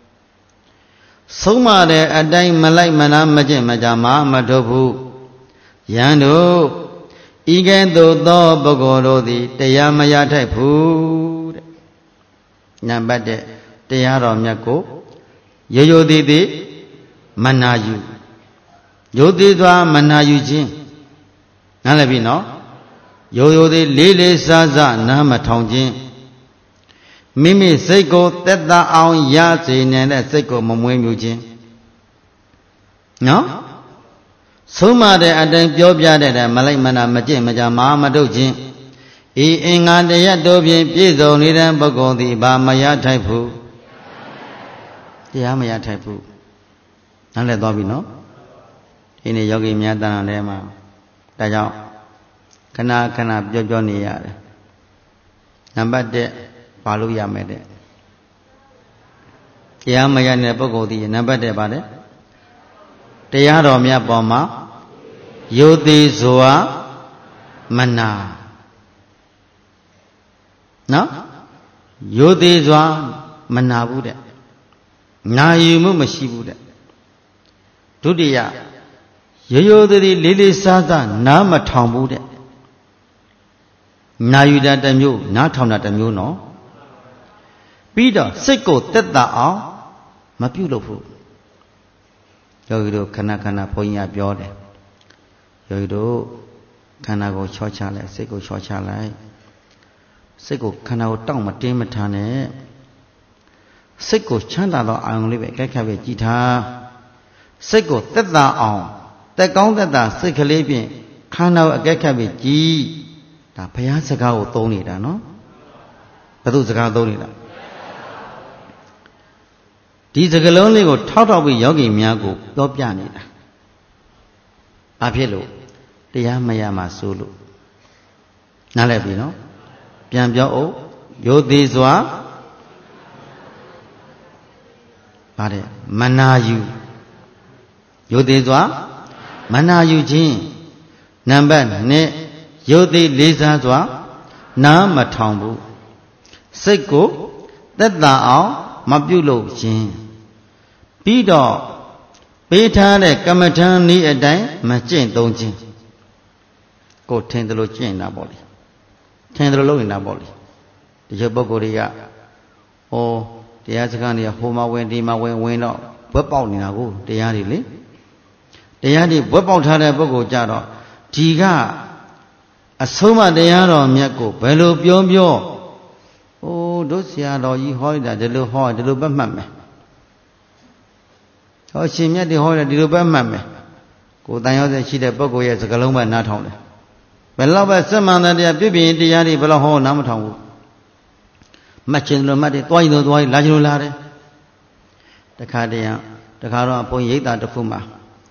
ဆုံးမတဲ့အတိုင်းမလိုက်မနာမကျင့်မကြမမထုတ်ဘူးယံတို့ဤကဲ့သို့သောပုဂ္ဂိုလ်တို့သည်တရားမရထိုက်ဘူးတဲ့နံပါတ်တဲ့တရားတော်မြတ်ကိုရိုးရိုးသေးသေးမနာယူရိုးသေးသွားမနာယူခြင်းနားလည်ပြီနော်ရိုးရိုးသေးလေးလေးစားစားနားမထောင်ခြင်းမိမိစိတ်ကိုသက်သာအောင်ရစေနေတဲ့စိတ်ကိုမမွေးမြူခြင်းနော်ဆုံးမတဲ့အတိုင်းပြောပြတဲ့မလိုက်မနာမကျင့်မကြမာမထုတ်ခြင်းဤအင်္ဂါတရတို့ဖြင့်ပြည့်စုံနေတဲ့ပုဂ္ဂိုလ်သည်ဘာမရထိုက်ဘူးတရားမရထိုက်ဘူးနားလည်သွားပြီနော်ဒီနေ့ယောဂီများတန်တယ်မှာဒါကြောင့်ခဏခဏပြောပြောနေရတယ်နံပါတ်တစ်ဘာလို့ရမယ်တဲ့တရားမရတဲ့ပုဂ္ဂိုလ်ဒီနံပါတ်တစ်ပါတဲ့တရားတော်မြတ်ပေါ်မှာယုသေးစွာမနာနော်ယုသေးစွာမနာဘူးတဲ့နာယူမှုမရှိဘူးတဲ့ဒုတိယရိုးရိုးသေးသေးလေးလေးစားစားနားမထောင်ဘူးတဲ့နာယူတာတစ်မျိုးနားထောင်တာတစ်မျိုးနော်ပြီးတော့စိတ်ကိုတက်တာအောင်မပြုတ်လို့ဘူးယောဂီတို့ခဏခဏဘုန်းကြီးကပြောတယ်ယောဂီတို့ခန္ဓာကိုချောချလိုက်စိတ်ကိုချောချလိုက်စိတ်ကိုခန္ဓာကိုတောင့်မတင်းမထားနဲ့စိတ်ကိုချမ်းသာသောအာရုံလေးပဲကြိုက်ခတ်ပဲကြည်ထားစိတ်ကိုသက်သာအောင်တက်ကောင်းသက်သာစိတ်ကလေးဖြင့်ခန္ဓာကိုအကြိုက်ခတ်ပဲကြည်ဒါဘုရားစကားကိုသုံးနေတာနော်ဘယ်သူစကားသုံးနေတာဒီစကားလုံးလေးကိုထောက်ထောက်ပြီးယောဂီများကိုပြောပြနေတာဘာဖြစ်လို့တရားမရမှဆိုလို့နားလည်ပြီနော်ပြန်ပြောအောင်ရိုသေစွာပါတယ်မနာယူရိုသေစွာမနာယူခြင်းနံပါတ်နှစ်ရိုသေလေးစားစွာနားမထောင်ဘူးစိတ်ကိုသက်သာအောင်မပြုလုပ်ခြင်းပြီးတော့ပေးထားတဲ့ကမ္မထံနည်းအတိုင်းမကျင့်သုံးခြင်းကိုထင်တယ်လို့ကျင့်တာပေါ့လေထင်တယ်လို့လုပ်နေတာပေါ့လေဒီလိုပုဂ္ဂိုလ်တွေကဟောတရားစကားတွေကဟိုမှာဝင်ဒီမှာဝင်ဝင်တော့ဘွက်ပေါက်နေတာကိုတရားတွေလေတရားတွေဘွက်ပေါက်ထားတဲ့ပုဂ္ဂိုလ်ကြတော့ဒီကအဆုံးမတရားတော်မြတ်ကိုဘယ်လိုပြောပြောဟိုတို့ဆရာတော်ကြီးဟောတာဒီလိုဟောဒီလိုပဲမှတ်မယ်ဟောရှင်မြတ်တွေဟောတယ်ဒီလိုပဲမှတ်မယ်ကိုယ်တန်ရောက်တဲ့ရှိတဲ့ပုဂ္ဂိုလ်ရဲ့စကားလုံးပဲနားထောင်တယ်ဘယ်တော့ပဲစက်မှန်တဲ့တရားပြည့်ပြည့်တရားတွေဘယ်တော့ဟောနားမထောင်ဘူးမှတ်ခြင်းလို့မှတ်တယ်တွားရင်တော့တွားရင်လာခြင်းလို့လာတယ်တခါတည်းတခါတော့ဘုန်းရိပ်သာတစ်ခုမှာ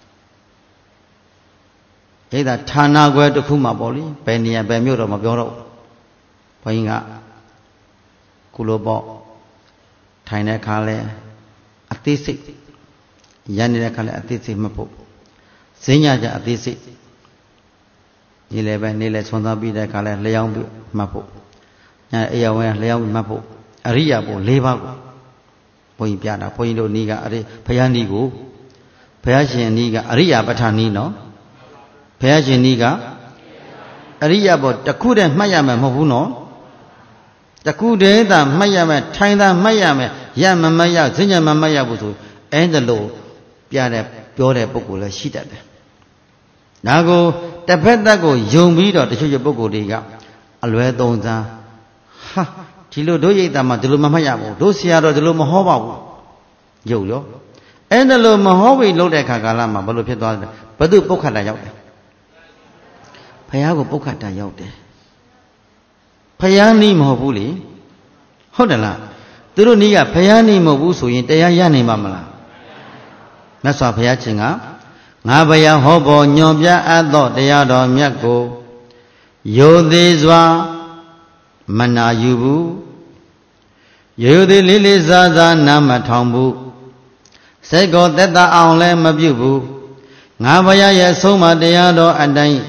ရိပ်သာဌာနကွယ်တစ်ခုမှာပေါ့လေဘယ်နေရာဘယ်မြို့တော့မပြောတော့ဘုန်းကြီးကကုလိုပေါ့ထိုင်တဲ့အခါလဲအသေးစိတ်ရနေတဲ့အခါလဲအသေးစိတ်မှတ်ဖို့ဈဉ္ညာကြအသေးစိတ်ဒီလည်းပဲနေလဲဆွမ်းသားပြီးတဲ့အခါလဲလျှောင်းပြီးမှတ်ဖို့ညာအေယဝဲလျှောင်းပြီးမှတ်ဖို့အရိယာဘု၄ပါးကိုဘုန်းကြီးပြတာဘုန်းကြီးတို့နီးကအရိဘုရားနီးကိုဘုရားရှင်နီးကအရိယာပဋ္ဌာနီးနော်ဘုရားရှင်နီးကအရိယာဘောတစ်ခုတည်းမှတ်ရမယ်မဟုတ်ဘူးနော်တခုတည်းသာမှတ်ရမယ်ထိုင်သာမှတ်ရမယ်ရမမရဈဉ္ညာမမရဘူးဆိုအဲ့ဒါလို့ပြတဲ့ပြောတဲ့ပုဂ္ဂိုလ်လည်းရှိတတ်တယ်ဒါကိုတစ်ဖက်သက်ကိုယုံပြီးတော့တချို့ချို့ပုဂ္ဂိုလ်တွေကအလွဲသုံးစားဟာဒီလိုတို့ရိတ်တာမှဒီလိုမမှတ်ရဘူးတို့ဆရာတော်ဒီလိုမဟောပါဘူးယုံရောအဲ့ဒါလို့မဟောပြီးလုပ်တဲ့အခါကာလမှာဘယ်လိုဖြစ်သွားလဲဘယ်သူပုခ္ခတာရောက်တယ်ဘုရားကိုပုခ္ခတာရောက်တယ်ဘုရားနီးမဟုတ်ဘူးလေဟုတ်တယ်လားသူတို့နီးကဘုရားနီးမဟုတ်ဘူးဆိုရင်တရားရနိုင်မှာမလားမြတ်စွာဘုရားရှင်ကငါဘုရားဟောပေါ်ညွန်ပြအပ်သောတရားတော်မြတ်ကိုရိုသေစွာမနာယူဘူးရိုရိုသေးလေးလေးစားစားနားမထောင်ဘူးစိတ်ကိုသက်သာအောင်လည်းမပြုဘူးငါဘုရားရဲ့ဆုံးမတရားတော်အတိုင်း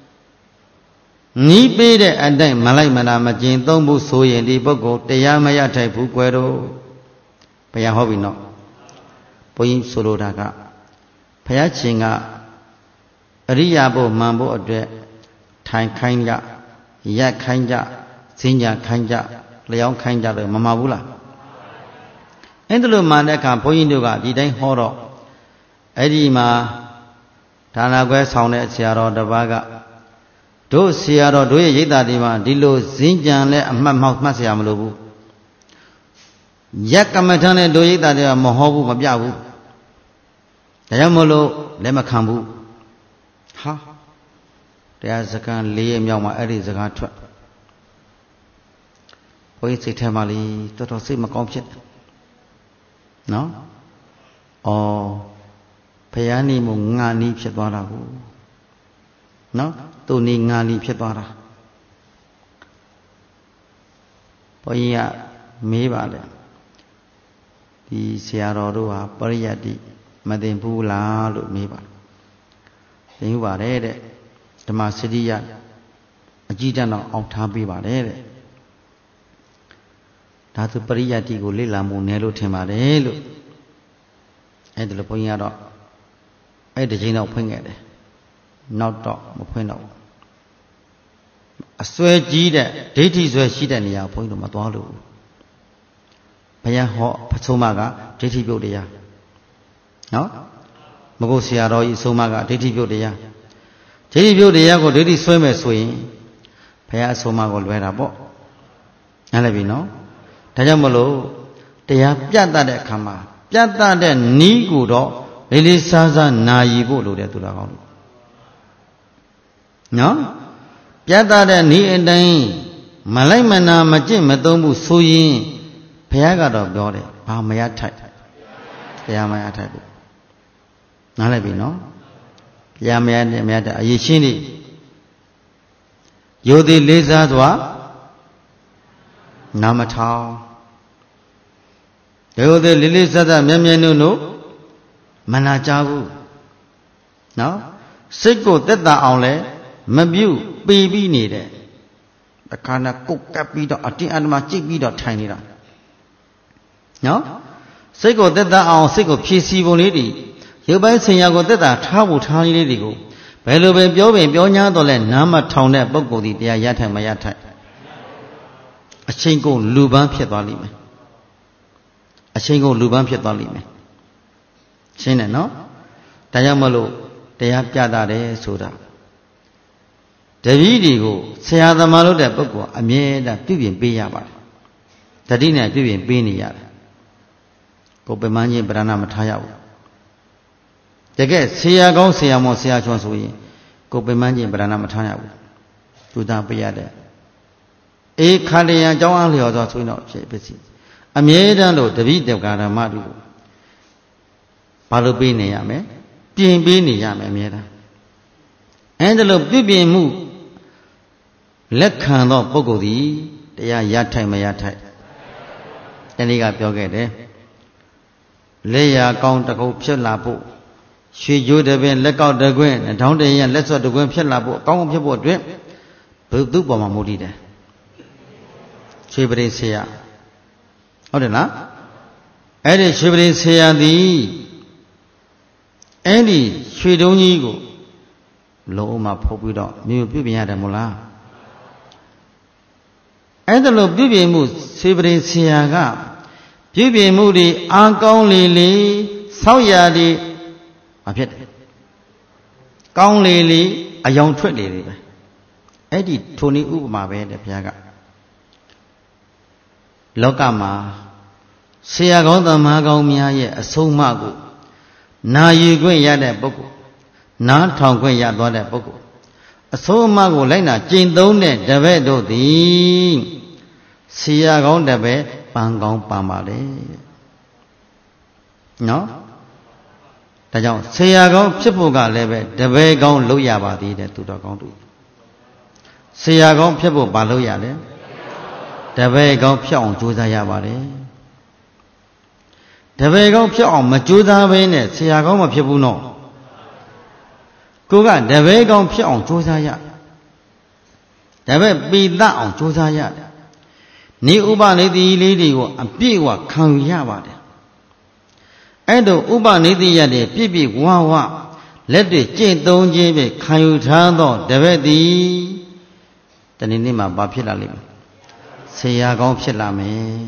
နီးပေးတဲ့အတိုင်းမလိုက်မနာမကျင်သုံးဘူးဆိုရင်ဒီပုဂ္ဂိုလ်တရားမရထိုက်ဘူးကွယ်တော့ဘုရားဟောပြီနော်ဘုန်းကြီးဆိုလိုတာကဘုရားရှင်ကအရိယာဘုမှန်ဖို့အတွက်ထိုင်ခိုင်းကြရက်ခိုင်းကြဈဉ္ညာခိုင်းကြလျောင်းခိုင်းကြတယ်မမှားဘူးလားအဲ့ဒါလိုမှန်တဲ့အခါဘုန်းကြီးတို့ကဒီတိုင်းဟောတော့အဲ့ဒီမှာဌာနကွဲဆောင်တဲ့ဆရာတော်တစ်ပါးကတို့ဆရာတော်တို့ရဲ့ရိပ်သာတွေမှာဒီလိုဈဉ္ကြံနဲ့အမှတ်မှောက်မှတ်ဆရာမလို့ဘူးရက်ကမ္မထံနဲ့တို့ရိပ်သာတွေကမဟောဘူးမပြဘူးဒါကြောင့်မလို့လက်မခံဘူးဟာတရားစကား၄ရက်မြောက်မှာအဲ့ဒီစကားထွက်ဘုန်းကြီးစိတ်ထဲမှာလေတော်တော်စိတ်မကောင်းဖြစ်တယ်နော်ဘုရားနေမို့ငါနီးဖြစ်သွားတာကိုနော်သူနေငါနီးဖြစ်သွားတာဘုန်းကြီးကမေးပါလေဒီဆရာတော်တို့ဟာပရိယတ်တိမသိဘူးလားလို့မေးပါသိဘူးပါတယ်တဲ့ဓမ္မစရိယအကြည့်တန်းတော့အောင်ထားပေးပါတယ်တဲ့ဒါသူပရိယတ်တိကိုလေ့လာမှုနယ်လို့ထင်ပါတယ်လို့အဲ့ဒါလို့ဘုန်းကြီးကတော့အဲ့ဒီချိန်တော့ဖွင့်ခဲ့တယ်နောက်တော့မဖွင့်တော့ဘူးအစွဲကြီးတဲ့ဒိဋ္ဌိစွဲရှိတဲ့နေရာဘုန်းကြီးတို့မသွားလို့ဘုရားဟောပဆုံးမကဒိဋ္ဌိပြုတ်တရားနော်မကုတ်ဆရာတော်ကြီးအဆုံးမကဒိဋ္ဌိပြုတ်တရားဒိဋ္ဌိပြုတ်တရားကိုဒိဋ္ဌိဆွဲမယ်ဆိုရင်ဘုရားအဆုံးမကိုလွဲတာပေါ့နားလည်ပြီနော်ဒါကြောင့်မလို့တရားပြတ်တတ်တဲ့အခါမှာပြတ်တတ်တဲ့နီးကိုတော့လေးလေးစားစားနာယီဖို့လိုတယ်သူတော်ကောင်းတို့နော်ပြတ်တတ်တဲ့နီးအတိုင်းမလိုက်မနာမကြင့်မသုံးဘူးဆိုရင်ဘုရားကတော့ပြောတယ်ဘာမရထိုက်ဘုရားမရထိုက်ဘူးနားလည်ပြီနော်ဘုရားမရတဲ့မရတဲ့အရေးရှင်းနေယိုသည်လေးစားစွာနာမထောင်ယိုသည်လေးလေးစားစားမြဲမြဲနုနုမနာကြဘူးနော်စိတ်ကိုသက်သာအောင်လဲမပြုတ်ပေပြီးနေတဲ့အခါနဲ့ကုတ်ကပ်ပြီးတော့အတင်းအဓမ္မကြိတ်ပြီးတော့ထိုင်နေတာနော်စိတ်ကိုသက်သာအောင်စိတ်ကိုဖြည့်ဆည်းပုံလေးတွေရုပ်ပိုင်းဆင်ညာကိုသက်သာထားဖို့ထားလေးတွေကိုဘယ်လိုပဲပြောပင်ပြောညာတော့လဲနားမထောင်တဲ့ပုဂ္ဂိုလ်ဒီတရားရထိုင်မရထိုင်အချိန်ကုန်လူပန်းဖြစ်သွားလိမ့်မယ်အချိန်ကုန်လူပန်းဖြစ်သွားလိမ့်မယ်ရှင်းတယ်နော်ဒါကြောင့်မလို့တရားပြတာတယ်ဆိုတာတပည့်တွေကိုဆရာသမားလို့တဲ့ပုဂ္ဂိုလ်အမြဲတမ်းပြုပြင်ပေးရပါတယ်တတိနဲ့ပြုပြင်ပေးနေရတယ်ကိုယ်ပင်မချင်းပြဏမထားရဘူးတကယ်ဆရာကောင်းဆရာမောဆရာချွန်ဆိုရင်ကိုယ်ပင်မချင်းပြဏမထားရဘူးသူသားပေးရတဲ့အေးခါလျံအကြောင်းအားလျော်သောဆိုရင်တော့ဖြစ်ဖြစ်စီအမြဲတမ်းလို့တပည့်တေကာဓမ္မတို့ဘာလို့ပေးနေရမလဲပြင်ပေးနေရမယ်အမြဲတမ်းအဲဒါလို့ပြုပြင်မှုလက်ခံသောပုဂ္ဂိုလ်သည်တရားရထိုက်မရထိုက်တနည်းကပြောခဲ့တယ်လက်ရကောင်းတကုတ်ဖြစ်လာဖို့ရွှေကြိုးတစ်ပင်လက်ကောက်တစ်ခွင်းထောင်းတရင်လက်စွပ်တစ်ခွင်းဖြစ်လာဖို့အကောင်းဖြစ်ဖို့အတွက်ဘုသူ့ပေါ်မှာမူတည်တယ်ရွှေပရိဆေယဟုတ်တယ်လားအဲ့ဒီရွှေပရိဆေယသည်အဲ့ဒီရွှေတုံးကြီးကိုလုံးဝဖုတ်ပြီးတော့မြို့ပြုပြင်ရတယ်မို့လားအဲ့ဒါလို့ပြုပြင်မှုရွှေပရိဆေယကပြုပြင်မှုတွေအာကောင်းလေလေဆောက်ရတွေမဖြစ်တယ်ကောင်းလေလေအယောင်ထွက်လေလေပဲအဲ့ဒီထိုနည်းဥပမာပဲတဲ့ဘုရားကလောကမှာဆရာကောင်းသမားကောင်းများရဲ့အဆုံးအမကိုနာယူခွင့်ရတဲ့ပုဂ္ဂိုလ်နားထောင်ခွင့်ရသွားတဲ့ပုဂ္ဂိုလ်အဆုံးအမကိုလိုက်နာကျင့်သုံးတဲ့တပည့်တို့သည်ဆရာကောင်းတပည့်ပန်းကောင်းပန်းပါလေနော်ဒါကြောင့်ဆရာကောင်းဖြစ်ဖို့ကလည်းပဲတပည့်ကောင်းလုပ်ရပါသေးတယ်သူတော်ကောင်းတို့ဆရာကောင်းဖြစ်ဖို့ဘာလုပ်ရလဲတပည့်ကောင်းဖြစ်အောင်ကြိုးစားရပါတယ်တပည့်ကောင်းဖြစ်အောင်မကြိုးစားဘဲနဲ့ဆရာကောင်းမဖြစ်ဘူးနော်ကိုကတပည့်ကောင်းဖြစ်အောင်ကြိုးစားရတပည့်ပိသအောင်ကြိုးစားရနေဥပနိတိလေးတွေကိုအပြည့်ဝခံရပါတယ်အဲ့တော့ဥပနိတိရတဲ့ပြည့်ပြည့်ဝဝလက်တွေကျင့်သုံးခြင်းပဲခံယူထားသောတပည့်သည်တနေ့နေ့မှာဘာဖြစ်လာလိမ့်မလဲဆရာကောင်းဖြစ်လာမယ်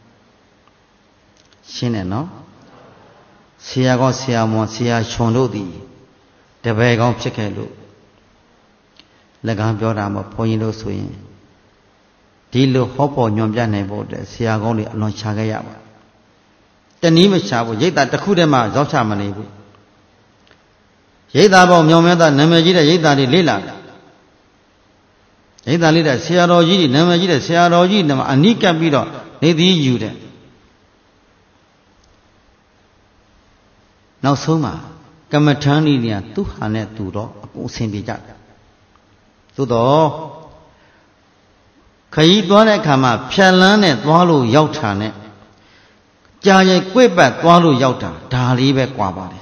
ရှင်းတယ်နော်ဆရာကောင်းဆရာမွန်ဆရာချွန်တို့သည်တပည့်ကောင်းဖြစ်ခဲ့လို့လက်ကမ်းပြောတာမဘုန်းကြီးတို့ဆိုရင်ဒီလိုဟောပေါ်ညွန်ပြနိုင်ဖို့တဲ့ဆရာကောင်းတွေအလွန်ရှာခဲ့ရပါတနည်းမရှာဘူးရိတ်တာတစ်ခုတည်းမှဇောက်ချမနေဘူးရိတ်တာပေါ့မြောင်မြတ်သားနာမည်ကြီးတဲ့ရိတ်တာတွေလေးလာတယ်ရိတ်တာလေးတဲ့ဆရာတော်ကြီးနာမည်ကြီးတဲ့ဆရာတော်ကြီးအနိကပ်ပြီးတော့နေသည်ယူတယ်နောက်ဆုံးမှာကမ္မထန်ဤနေရာသူဟာနဲ့သူတော့အကုန်အဆင်ပြေကြတယ်သို့တော့ခရီးသွားတဲ့အခါမှာဖြတ်လန်းနဲ့သွားလို့ရောက်တာနဲ့ကြာရင်ကြွေ့ပတ်သွားလို့ရောက်တာဒါလေးပဲကွာပါတယ်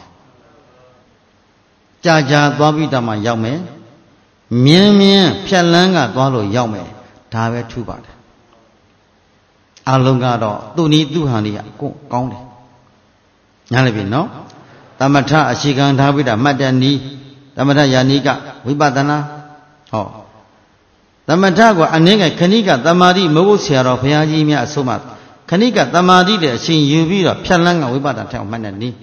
ကြာကြာသွားပြီးတော့မှရောက်မယ်မြင်းမြင်းဖြတ်လန်းကသွားလို့ရောက်မယ်ဒါပဲထူပါတယ်အလုံးကတော့သူ့နီးသူ့ဟန်လေးကအကုန်ကောင်းတယ်ညားလိုက်ပြီနော်သမထအရှိခံထားပြီးတာမှတ်တဲ့နီးသမထယာနိကဝိပဿနာဟောသမထကအနည်းငယ်ခဏိကသမာဓိမဟုတ်ဆရာတော်ဘုရားကြီးများအဆုံးမှာခဏိကသမာဓိတဲ့အရှင်ယူပြီးတော့ဖြတ်လန်းကဝိပဿနာထက်အောင်မှတ်တဲ့နီး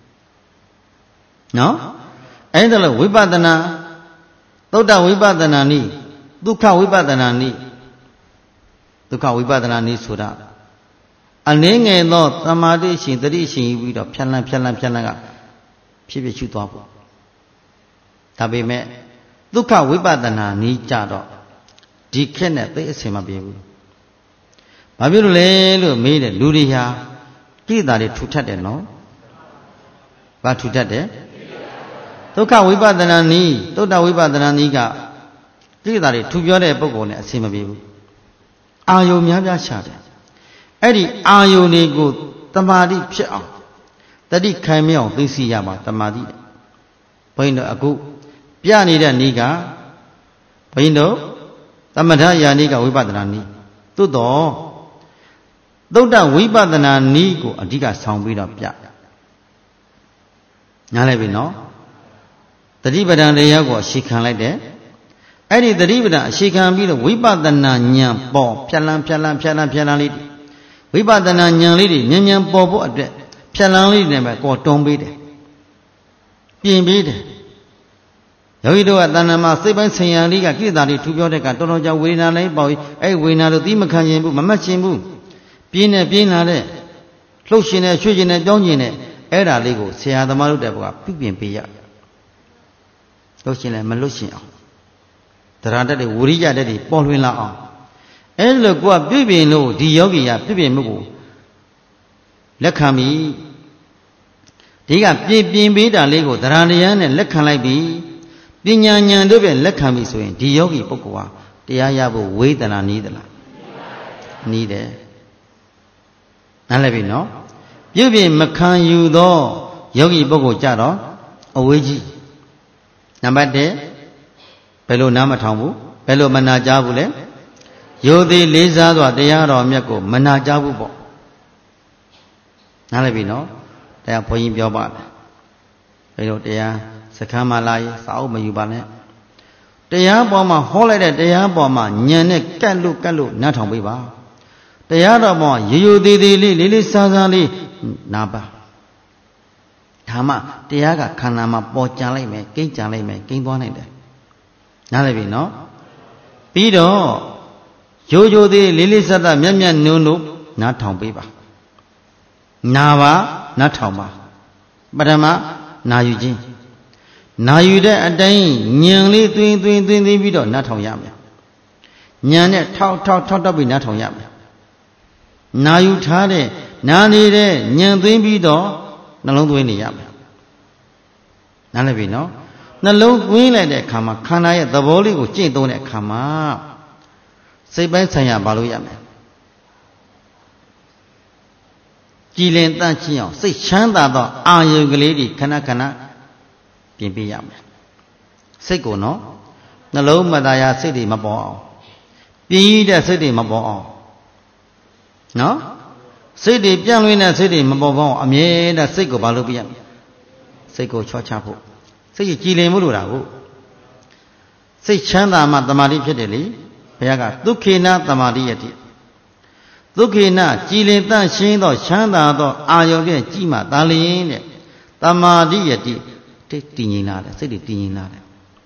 နော်အဲ့ဒါလို့ဝိပဿနာသုဒ္ဓဝိပဿနာနီးဒုက္ခဝိပဿနာနီးဒုက္ခဝိပဿနာနီးဆိုတာအနည်းငယ်သောသမာဓိရှင်တတိရှင်ယူပြီးတော့ဖြတ်လန်းဖြတ်လန်းဖြတ်လန်းကဖြစ်ဖြစ်ရှုသွားဖို့ဒါပေမဲ့ဒုက္ခဝိပဿနာနီးကြတော့ဒီခက်နဲ့သိအဆင်မပြေဘူး။ဘာဖြစ်လို့လဲလို့မေးတယ်လူတွေဟာကိလေသာတွေထူထပ်တယ်နော်။ဘာထူထပ်တယ်။ဒုက္ခဝိပဿနာနီးသုဒ္ဓဝိပဿနာနီးကကိလေသာတွေထူပြောတဲ့ပုဂ္ဂိုလ်နဲ့အဆင်မပြေဘူး။အာယုံများများရှာတယ်။အဲ့ဒီအာယုံတွေကိုတမာတိဖြစ်အောင်တတိခိုင်မြောက်သိသိရမှာတမာတိဘုန်းကြီးတို့အခုပြနေတဲ့နီးကဘုန်းကြီးတို့သမထယာနိကဝိပဿနာနီးသို့တော့သုဒ္ဓဝိပဿနာနီးကိုအဓိကဆောင်ပြီးတော့ပြနားလည်ပြီနော်တတိပဒံတရားကိုအရှိခံလိုက်တယ်အဲ့ဒီတတိပဒံအရှိခံပြီးတော့ဝိပဿနာဉာဏ်ပေါ်ဖြတ်လန်းဖြတ်လန်းဖြတ်လန်းဖြတ်လန်းလေးဝိပဿနာဉာဏ်လေးတွေဉာဏ်ဉာဏ်ပေါ်ဖို့အတွက်ဖြတ်လန်းလေးနဲ့ပဲကောတွန်းပေးတယ်ပြင်ပေးတယ်ယောဂီတို့ကတဏ္ဍာမှာစိတ်ပိုင်းဆင်ရလေးကကိလေသာတွေထူပြောတဲ့ကတော်တော်ကြာဝေဒနာလေးပေါ့အဲ့ဝေဒနာတို့သိမခံရင်ဘူးမမှတ်ရှင်ဘူးပြင်းနေပြင်းလာတဲ့လှုပ်ရှင်နေရွှေ့ရှင်နေပြောင်းရှင်နေအဲ့ဒါလေးကိုဆရာသမားတို့တဲ့ဘကပြုပြင်ပေးရလှုပ်ရှင်လည်းမလှုပ်ရှင်အောင်တရားတတ်တွေဝိရိယတတ်တွေပေါ်လွင်လာအောင်အဲ့လိုကိုကပြုပြင်လို့ဒီယောဂီကပြုပြင်မှုကိုလက်ခံပြီးဒီကပြင်ပြင်ပေးတာလေးကိုတရားတရားနဲ့လက်ခံလိုက်ပြီးပညာဉာဏ်တို့ဖြင့်လက်ခံပြီဆိုရင်ဒီယောဂီပုဂ္ဂိုလ်ဟာတရားရဖို့ဝေဒနာနီးသလားနီးတယ်နားလည်ပြီနော်ပြုပြင်မခံယူသောယောဂီပုဂ္ဂိုလ်ကြတော့အဝေးကြီးနံပါတ်တစ်ဘယ်လိုနားမထောင်ဘူးဘယ်လိုမနာကြဘူးလဲယိုသည်လေးစားစွာတရားတော်မြတ်ကိုမနာကြဘူးပေါ့နားလည်ပြီနော်တရားဘုန်းကြီးပြောပါတယ်ဘယ်လိုတရားစခန်းမှာလာရင်စာအုပ်မယူပါနဲ့တရားပေါ်မှာဟောလိုက်တဲ့တရားပေါ်မှာညံနဲ့ကတ်လို့ကတ်လို့နားထောင်ပေးပါတရားတော်ပေါ်ရိုးရိုးသေးသေးလေးလေးလေးစားစားလေးနားပါဒါမှတရားကခန္ဓာမှာပေါ်ကြံလိုက်မယ်ကိန်းကြံလိုက်မယ်ကိန်းသွားနိုင်တယ်နားလည်ပြီနော်ပြီးတော့ရိုးရိုးသေးလေးလေးစားစားမြတ်မြတ်နုံနုံနားထောင်ပေးပါနာပါနားထောင်ပါပထမနာယူခြင်းနာယူတဲ့အတိုင်းညံလေးသွင်းသွင်းသွင်းသွင်းပြီးတော့နားထောင်ရမယ်ညံနဲ့ထောက်ထောက်ထောက်တောက်ပြီးနားထောင်ရမယ်နာယူထားတဲ့နာနေတဲ့ညံသွင်းပြီးတော့နှလုံးသွင်းနေရမယ်နားလည်ပြီနော်နှလုံးသွင်းလိုက်တဲ့အခါမှာခန္ဓာရဲ့သဘောလေးကိုကျင့်သုံးတဲ့အခါမှာစိတ်ပိုင်းဆိုင်ရာဘာလို့ရမယ်ကြည်လင်တန့်ရှင်းအောင်စိတ်ချမ်းသာသောအာယုကလေးတွေခဏခဏပြင်ပေးရမယ်စိတ်ကိုနော်နှလုံးမသားရာစိတ်တွေမပေါ်အောင်ပြင်းတဲ့စိတ်တွေမပေါ်အောင်နော်စိတ်တွေပြန့်လွင့်တဲ့စိတ်တွေမပေါ်ပေါင်းအမြဲတမ်းစိတ်ကိုဘာလို့ပြရမလဲစိတ်ကိုချောချဖို့စိတ်ကြည်လင်မှုလို့တာကိုစိတ်ချမ်းသာမှတမာတိဖြစ်တယ်လေဘုရားကဒုက္ခေနတမာတိယတိဒုက္ခေနကြည်လင်တန့်ရှင်းသောချမ်းသာသောအာယုဖြင့်ကြည်မှသာလျင်တဲ့တမာတိယတိတိတ်တည်ငြိမ်လာတယ်စိတ်တွေတည်ငြိမ်လာတယ်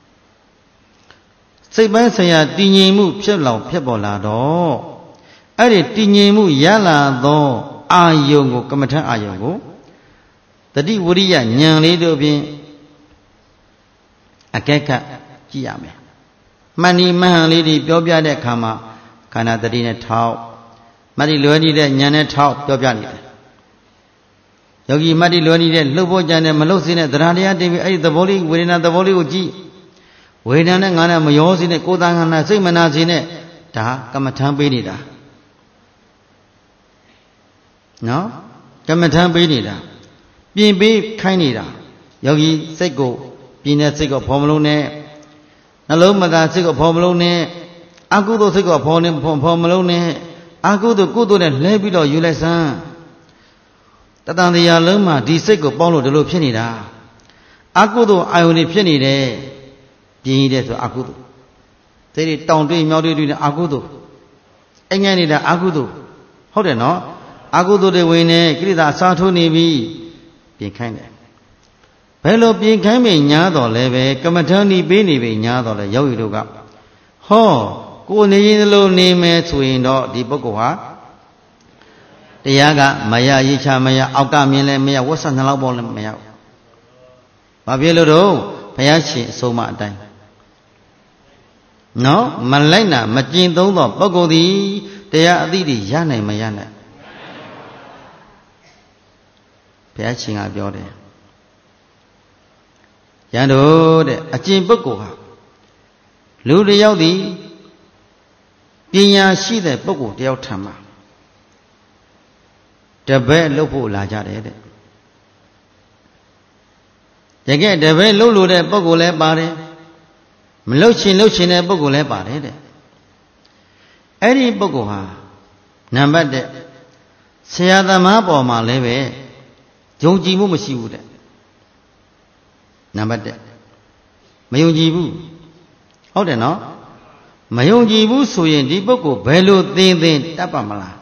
စိတ်ပိုင်းဆိုင်ရာတည်ငြိမ်မှုဖြစ်လောင်ဖြစ်ပေါ်လာတော့အဲ့ဒီတည်ငြိမ်မှုရလာသောအာယုံကိုကမ္မထအာယုံကိုတတိဝရိယဉာဏ်လေးတို့ဖြင့်အကဲခတ်ကြည့်ရမယ်မှန်ဒီမဟန်လေးတွေပြောပြတဲ့အခါမှာခန္ဓာတတိနဲ့ထောက်မတိလွယ်နေတဲ့ဉာဏ်နဲ့ထောက်ပြောပြနေတယ်ယောဂီမတ္တိလွယ်နေတဲ့လှုပ်ဖို့ကြံတဲ့မလှုပ်စေနဲ့သရတရားတင်ပြီးအဲ့ဒီသဘောလေးဝေဒနာသဘောလေးကိုကြည့်ဝေဒနာနဲ့ငါနဲ့မရောစေနဲ့ကိုယ်တန်ခန္ဓာစိတ်မနာစေနဲ့ဒါကမ္မထံပေးနေတာနော်ကမ္မထံပေးနေတာပြင်ပေးခိုင်းနေတာယောဂီစိတ်ကိုပြင်တဲ့စိတ်ကိုဖော်မလုံးနဲ့နှလုံးမသာစိတ်ကိုဖော်မလုံးနဲ့အကုသိုလ်စိတ်ကိုဖော်နေဖော်မလုံးနဲ့အကုသိုလ်ကုသိုလ်နဲ့လဲပြီးတော့ယူလိုက်စမ်းတတန်တရားလုံးမှာဒီစိတ်ကိုပေါင်းလို့ဒီလိုဖြစ်နေတာအကုသိုလ်အာယုန်တွေဖြစ်နေတယ်ပြင်းရတဲ့ဆိုအကုသိုလ်စိတ်တွေတောင်တွေးမြောက်တွေးတွေနဲ့အကုသိုလ်အငြိုင်းနေတာအကုသိုလ်ဟုတ်တယ်နော်အကုသိုလ်တွေဝင်နေကိရိတာအစားထိုးနေပြီပြင်ခိုင်းတယ်ဘယ်လိုပြင်ခိုင်းမိညားတော်လဲပဲကမ္မထံဤပေးနေပြီညားတော်လဲယောဂီတို့ကဟောကိုနေရင်လိုနေမယ်ဆိုရင်တော့ဒီပုဂ္ဂိုလ်ဟာတရားကမရရေးချမရအောက်ကမြင်လဲမရဝတ်ဆက်နှလောက်ပေါ်လဲမရဘာဖြစ်လို့တော့ဘုရားရှင်အဆုံးအမအတိုင်းနော်မလိုက်နာမကျင့်သုံးသောပုဂ္ဂိုလ်သည်တရားအသည့်တွေရနိုင်မရနိုင်ဘုရားရှင်ကပြောတယ်ရန်တို့တဲ့အကျင့်ပုဂ္ဂိုလ်ဟာလူတစ်ယောက်သည်ပညာရှိတဲ့ပုဂ္ဂိုလ်တယောက်ထံမှာတပည့်လှုပ်ဖို့လာကြတယ်တဲ့တကယ်တပည့်လှုပ်လို့တဲ့ပုဂ္ဂိုလ်လည်းပါတယ်မလှုပ်ချင်လှုပ်ချင်တဲ့ပုဂ္ဂိုလ်လည်းပါတယ်တဲ့အဲ့ဒီပုဂ္ဂိုလ်ဟာနံပါတ်တစ်ဆရာသမားပေါ်မှာလည်းပဲယုံကြည်မှုမရှိဘူးတဲ့နံပါတ်တစ်မယုံကြည်ဘူးဟုတ်တယ်နော်မယုံကြည်ဘူးဆိုရင်ဒီပုဂ္ဂိုလ်ဘယ်လိုသင်သင်တတ်ပါမလား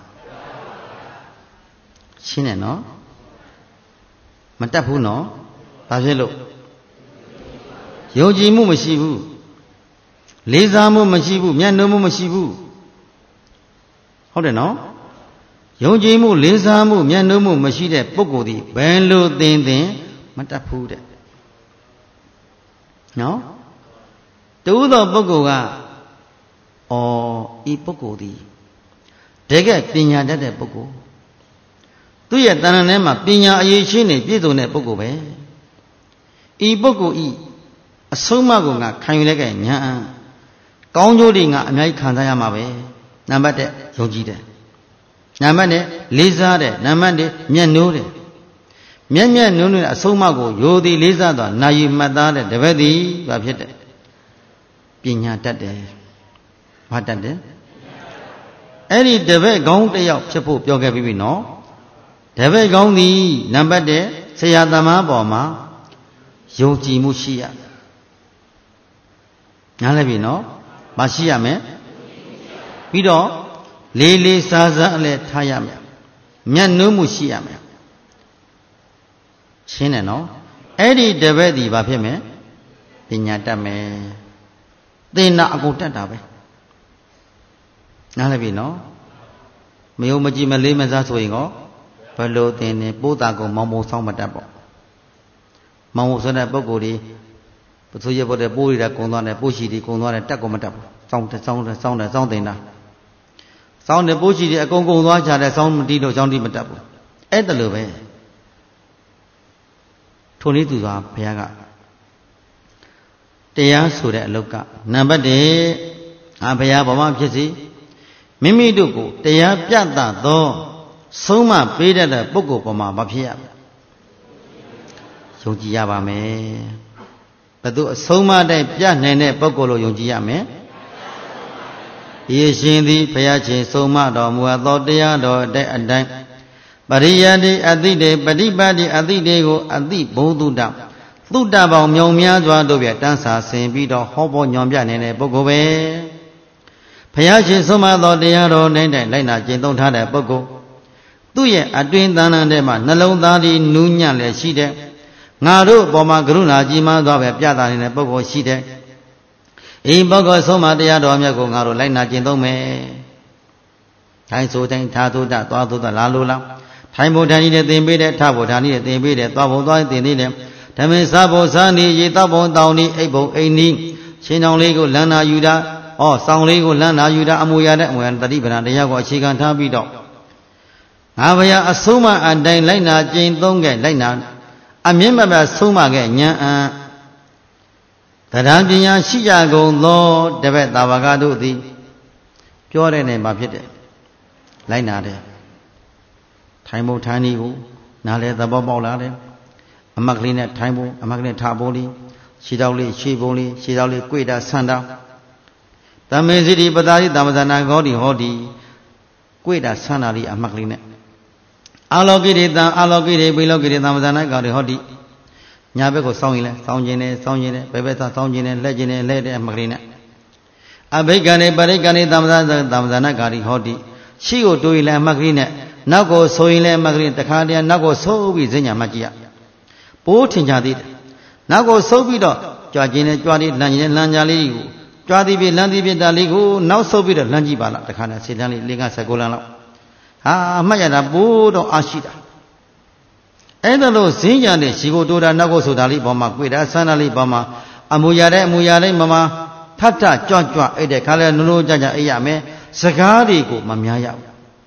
ရှင်းတယ်နော်မတတ်ဘူးနော်ဘာဖြစ်လို့ယုံကြည်မှုမရှိဘူးလေးစားမှုမရှိဘူးမျက်နှာမှုမရှိဘူးဟုတ်တယ်နော်ယုံကြည်မှုလေးစားမှုမျက်နှာမှုမရှိတဲ့ပုဂ္ဂိုလ်ဒီဘယ်လိုသင်သင်မတတ်ဘူးတဲ့နော်တူသောပုဂ္ဂိုလ်ကအော်ဤပုဂ္ဂိုလ်ဒီတကယ်ပညာတတ်တဲ့ပုဂ္ဂိုလ်သူ့ရဲ့တဏ္ဍာထဲမှာပညာအရေးရှိနေပြည့်စုံတဲ့ပုဂ္ဂိုလ်ပဲဤပုဂ္ဂိုလ်ဤအဆုံးအမကိုငါခံယူလိုက်ကညာကောင်းကျိုးတွေငါအများကြီးခံစားရမှာပဲနံပါတ်တစ်ယုံကြည်တယ်နံပါတ်နှစ်လေးစားတယ်နံပါတ်နှစ်မျက်နှိုးတယ်မျက်မျက်နှိုးနှိုးအဆုံးအမကိုယိုသည်လေးစားတော့နာယီမှတ်သားတဲ့တပည့်သည်ဘာဖြစ်တယ်ပညာတတ်တယ်ဘာတတ်တယ်အဲ့ဒီတပည့်ကောင်းတစ်ယောက်ဖြစ်ဖို့ပြောခဲ့ပြီနော်တပည့်ကောင်းသည်နံပါတ်တစ်ဆရာသမားပေါ်မှာယုံကြည်မှုရှိရနားလည်ပြီနော်မရှိရမယ်ပြီးတော့လေးလေးစားစားအလဲထားရမယ်မျက်နှာမှုရှိရမယ်ရှင်းတယ်နော်အဲ့ဒီတပည့်ဒီဘာဖြစ်မယ်ပညာတတ်မယ်သင်တာအကုန်တတ်တာပဲနားလည်ပြီနော်မယုံမကြည်မလေးမစားဆိုရင်ကောဘယ်လိုသင်နေပိုးတာကုန်မောင်မိုးဆောင်းမတတ်ပေါ့မောင်မိုးဆိုတဲ့ပုဂ္ဂိုလ်ဒီပစိုးရပေါ်တဲ့ပိုးတွေကကုံသွားတယ်ပိုးရှိတွေကုံသွားတယ်တက်ကုန်မတတ်ဘူးစောင်းတယ်စောင်းတယ်စောင်းတယ်စောင်းတင်တာစောင်းတယ်ပိုးရှိတွေအကုန်ကုံသွားကြတယ်စောင်းမတီးလို့စောင်းတီးမတတ်ဘူးအဲ့ဒါလိုပဲထိုနည်းသူစွာဘုရားကတရားဆိုတဲ့အလုပ်ကနံပါတ်တစ်အာဘုရားဘာမှဖြစ်စီမိမိတို့ကိုတရားပြသသောဆုံးမပေးတတ်တဲ့ပုဂ္ဂိုလ်ပေါ်မှာမဖြစ်ရဘူးယုံကြည်ရပါမယ်ဘယ်သူအဆုံးမတိုင်းပြနိုင်တဲ့ပုဂ္ဂိုလ်လို့ယုံကြည်ရမယ်ယေရှင်သည်ဘုရားရှင်ဆုံးမတော်မူသောတရားတော်အတိုင်းအတိုင်းပရိယတိအတိတေပฏิပတ်တိအတိတေကိုအတိဘုဒ္ဓတသုတ္တပေါင်းမြောင်များစွာတို့ပြတန်းစာဆင်ပြီးတော့ဟောပေါ်ညွန်ပြနေတဲ့ပုဂ္ဂိုလ်ပဲဘုရားရှင်ဆုံးမသောတရားတော်တိုင်းတိုင်းလိုက်နာကျင့်သုံးထားတဲ့ပုဂ္ဂိုလ်သူ့ရဲ့အတွင်းသဏ္ဍာန်ထဲမှာနှလုံးသားဒီနူးညံ့လည်းရှိတဲ့ငါတို့အပေါ်မှာကရုဏာကြီးမားစွာပဲပြသနေတဲ့ပုဂ္ဂိုလ်ရှိတဲ့ဤပုဂ္ဂိုလ်ဆုံးမတရားတော်မြတ်ကိုငါတို့လိုက်နာကျင့်သုံးမယ်ထိုင်ဆိုတိုင်းထားသုတ္တသွားသုတ္တလာလိုလားထိုင်ဖို့ဓာနီနဲ့သင်ပေးတဲ့ထဖို့ဓာနီနဲ့သင်ပေးတဲ့သွားဖို့သွားသင်ပေးတဲ့ဓမ္မစားဖို့စားနေရေတောက်ဖို့တောင်းနေအိပ်ဖို့အိမ်နီးချင်းတောင်လေးကိုလမ်းနာယူတာဩဆောင်းလေးကိုလမ်းနာယူတာအမူအရာနဲ့အမူအရာတတိပဏတရားကိုအခြေခံထားပြီးတော့ ngā baya asuma adai laina jin thongke laina amye mabya suma ke nya an Tadam pinya shija gong lo debet tawagadu di Pure ne ma phit der laina der Thai mo thai ni ko na le thabo pauk la der amak kali ne thai mo amak kali ne tha bo li shi taw li shi bong li shi taw li kwai da san da Tamme siti patari tamasana godi hodi kwai da san da li amak kali ne Aloki de ta aloki de biloki de tamasana godi hodi Nya bek ko saung yin le saung chin ne saung chin ne be be sa saung chin ne let chin ne let de amak kali ne Abhikane parikane tamasana tamasana godi hodi shi ko to yin le amak kali neနောက်ကိုဆိုရင်လည်းအမကလေးတခါတည်းနောက်ကိုဆိုးပြီးဈဉ္ညာမှကြည့်ရပိုးထင်ကြသေးတယ်နောက်ကိုဆိုးပြီးတော့ကြွားခြင်းနဲ့ကြွားပြီးလမ်းခြင်းနဲ့လမ်းကြလေးကိုကြွားသည်ပြီးလမ်းသည်ပြီးတာလေးကိုနောက်ဆိုးပြီးတော့လမ်းကြည့်ပါလားတခါနဲ့စေတန်းလေးလေးကဆယ်ကိုလမ်းလောက်ဟာအမှတ်ရတာပိုးတော့အားရှိတာအဲ့ဒါလို့ဈဉ္ညာနဲ့ရှိကိုတိုးတာနောက်ကိုဆိုတာလေးပေါ်မှာကြွေတာဆန်းတာလေးပေါ်မှာအမူအရာတဲ့အမူအရာလေးမမထထကြွကြွအဲ့တဲ့ခါလဲနုံနုံကြကြအိပ်ရမယ်စကားတွေကိုမများရဘူး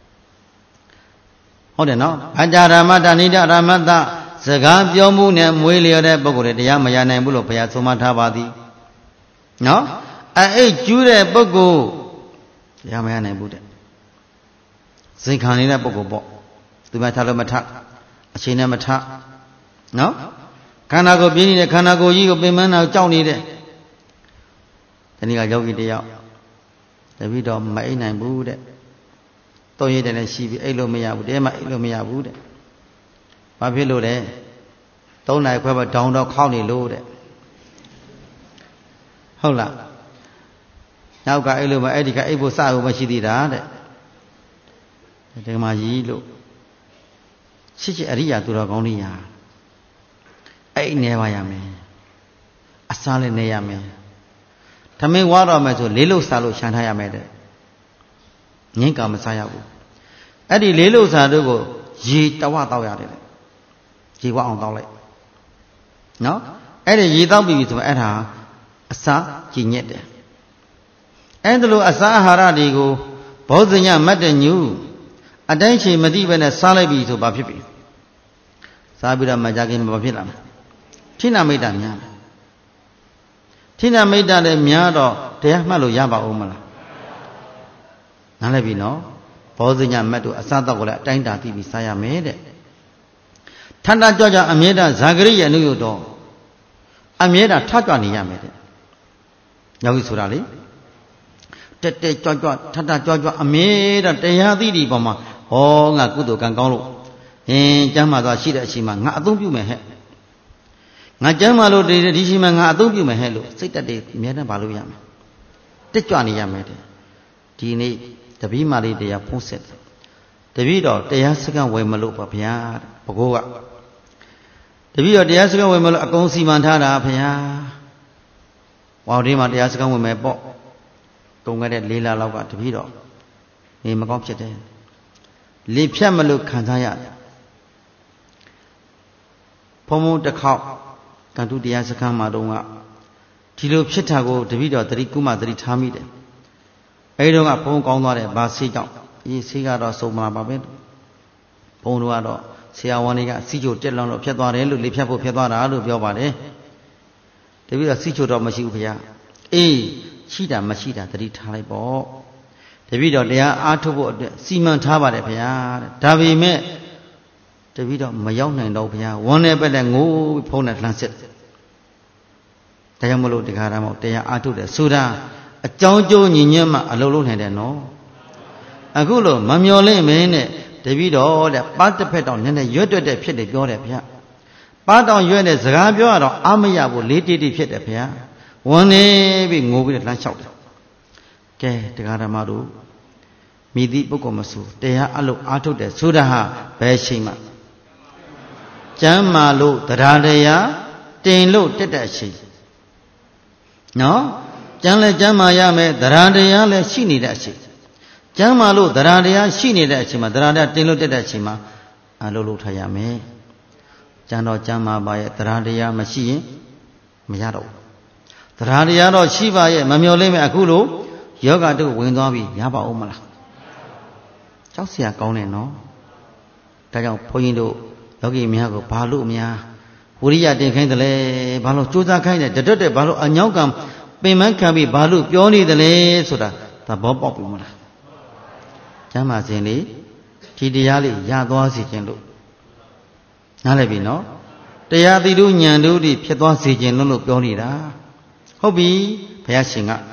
ဟုတ်တယ်နော်အကြရမတဏိတရမတစကားပြောမှုနဲ့မွေးလျော်တဲ့ပုဂ္ဂိုလ်တွေတရားမရနိုင်ဘူးလို့ဘုရားဆုံးမထားပါသည်နော်အဲ့ကျူးတဲ့ပုဂ္ဂိုလ်တရားမရနိုင်ဘူးတဲ့စိတ်ခံနေတဲ့ပုဂ္ဂိုလ်ပေါ့သူမထားလို့မထအချိန်နဲ့မထနော်ခန္ဓာကိုယ်ပြင်းနေတဲ့ခန္ဓာကိုယ်ကြီးကိုပင်ပန်းတာကြောက်နေတဲ့ဒီနေ့ကယောဂီတယောက်တပည့်တော်မအိပ်နိုင်ဘူးတဲ့သုံးရည်တယ်လည်းရှိပြီအဲ့လိုမရဘူးတဲမှာအဲ့လိုမရဘူးတဲ့ဘာဖြစ်လို့လဲသုံးနိုင်ခွဲပဲတောင်းတော့ခောက်နေလို့တဲ့ဟုတ်လားနောက်ကအဲ့လိုမအဲ့ဒီကအိပ်ဖို့စဖို့မရှိသေးတာတဲ့ဒီမှာကြီးလို့ချစ်ချစ်အရိယာသူတော်ကောင်းတွေညာအဲ့နေပါရမယ်အစားလည်းနေရမယ်ထမင်းဝါတော့မယ်ဆိုလေးလို့စားလို့ရှမ်းထားရမယ်တဲ့ငင်းကမစားရဘူးအဲ့ဒီလေးလို့စားတို့ကိုရေတဝတောက်ရတယ်လေရေဝအောင်တောက်လိုက်နော်အဲ့ဒီရေတောက်ပြီဆိုတော့အဲ့ဒါအစာကြည်ညက်တယ်အဲ့ဒါလိုအစာအာဟာရတွေကိုဘောဇညမတ်တညူအတိုင်းချိန်မသိဘဲနဲ့စားလိုက်ပြီဆိုဘာဖြစ်ပြီစားပြီးတော့မကြခင်ဘာဖြစ်လာမလဲထိနာမိတ်တာများထိနာမိတ်တာလည်းများတော့တရားမှတ်လို့ရပါဦးမလားနားလည်ပြီနော်ဘောဇညမတ်တို့အစားတော့ကိုလည်းအတိုင်းတာသိပြီးစားရမယ်တဲ့ထန်တာကြွကြအမြဲတမ်းဇာဂရိရဲ့အနုယုတ်တော့အမြဲတမ်းထကြွနေရမယ်တဲ့ယောဂီဆိုတာလေတက်တက်ကြွကြွထထကြွကြွအမြဲတမ်းတရားသိဒီပေါ်မှာဟောငါကုသိုလ်ကံကောင်းလို့အင်းကျမ်းမာသွားရှိတဲ့အချိန်မှာငါအသုံးပြုမယ်ဟဲ့ငါကျမ်းမာလို့ဒီဒီချိန်မှာငါအသုံးပြုမယ်ဟဲ့လို့စိတ်တက်တွေအမြဲတမ်းပါလို့ရမယ်တက်ကြွနေရမယ်တဲ့ဒီနေ့တပည့်မာလေးတရားဖုံးဆက်တယ်တပည့်တော်တရားစကံဝယ်မလို့ပါဗျာဘကိုးကတပည့်တော်တရားစကံဝယ်မလို့အကုန်စီမံထားတာဗျာဝေါဒီမှာတရားစကံဝယ်မယ်ပေါ့ကုန်ခဲ့တဲ့လေးလလောက်ကတပည့်တော်နေမကောင်းဖြစ်တယ်လေဖြတ်မလို့ခံစားရတယ်ဘုံဘုံတစ်ခေါက်တန်တုတရားစခန်းမှာတုန်းကဒီလိုဖြစ်တာကိုတပည့်တော်သတိကုမသတိထားမိတယ်အဲဒီတော့ကဘုံကောင်းသွားတယ်ဘာဆေးကြောင့်အေးဆေးကတော့စုံမလာပါပဲဘုံတို့ကတော့ဆရာဝန်တွေကစီချိုတက်လောင်းလို့ဖြတ်သွားတယ်လို့လေဖြတ်ဖို့ဖြတ်သွားတာလို့ပြောပါတယ်တပည့်တော်စီချိုတော့မရှိဘူးခင်ဗျာအေးရှိတာမရှိတာသတိထားလိုက်ပေါ့တပည့်တော်တရားအားထုတ်ဖို့အတွက်စီမံထားပါတယ်ခင်ဗျာတဲ့ဒါပေမဲ့တပည့်တော်မရောက်နိုင်တော့ခင်ဗျာဝန်းနေပက်တဲ့ငိုးဖုံးနဲ့လှမ်းစစ်ဒါကြောင့်မလို့ဒီခါတည်းမှာတရားအားထုတ်တယ်ဆိုတာအကြောင်းကျိုးညီညွတ်မှအလုံးလုံးနိုင်တယ်နော်အခုလို့မမျော်လင့်မင်းနဲ့တပည့်တော်တဲ့ပါတစ်ဖက်တောင်နည်းနည်းရွတ်တွတ်တဲ့ဖြစ်တယ်ပြောတယ်ဗျာပါတောင်ရွတ်တဲ့စကားပြောရတော့အာမရဘူးလေးတိတိဖြစ်တယ်ဗျာဝန်နေပြီးငိုပြီးလှမ်းလျှောက်တယ်ကဲတရားဓမ္မတို့မိသည့်ပုဂ္ဂိုလ်မဆိုတရားအလုပ်အားထုတ်တယ်ဆိုတာဟာဘယ်ချိန်မှကျမ်းမာလို့တရားတရားတင်လို့တက်တဲ့အချိန်နော်ကျမ်းလဲကျမ်းမာရမယ်တရားတရားလည်းရှိနေတဲ့အချိန်ကျမ်းမာလို့တရားတရားရှိနေတဲ့အချိန်မှာတရားတရားတင်လို့တက်တဲ့အချိန်မှာအလုပ်လုပ်ထားရမယ်ကျမ်းတော်ကျမ်းမာပါရဲ့တရားတရားမရှိရင်မရတော့ဘူးတရားတရားတော့ရှိပါရဲ့မမျော်လင့်မဲ့အခုလို့ယောဂတုဝင်သွားပြီရပါဦးမလားကြောက်เสียကောင်းတယ်နော်ဒါကြောင့်ဘုန်းကြီးတို့ယောဂီများကိုဘာလို့များဝိရိယတင်ခိုင်းတယ်လဲဘာလို့ကြိုးစားခိုင်းတယ်တတွတ်တဲ့ဘာလို့အညောင်းကံပင်မခံပြီးဘာလို့ပြောနေတယ်လဲဆိုတာသဘောပေါက်ပြီမလားကျမ်းမာစဉ်လေးဒီတရားလေးရသွားစေခြင်းလို့နားလည်ပြီနော်တရားသိတို့ဉာဏ်တို့ဒီဖြစ်သွားစေခြင်းလို့လို့ပြောနေတာဟုတ်ပြီဘုရားရှင်က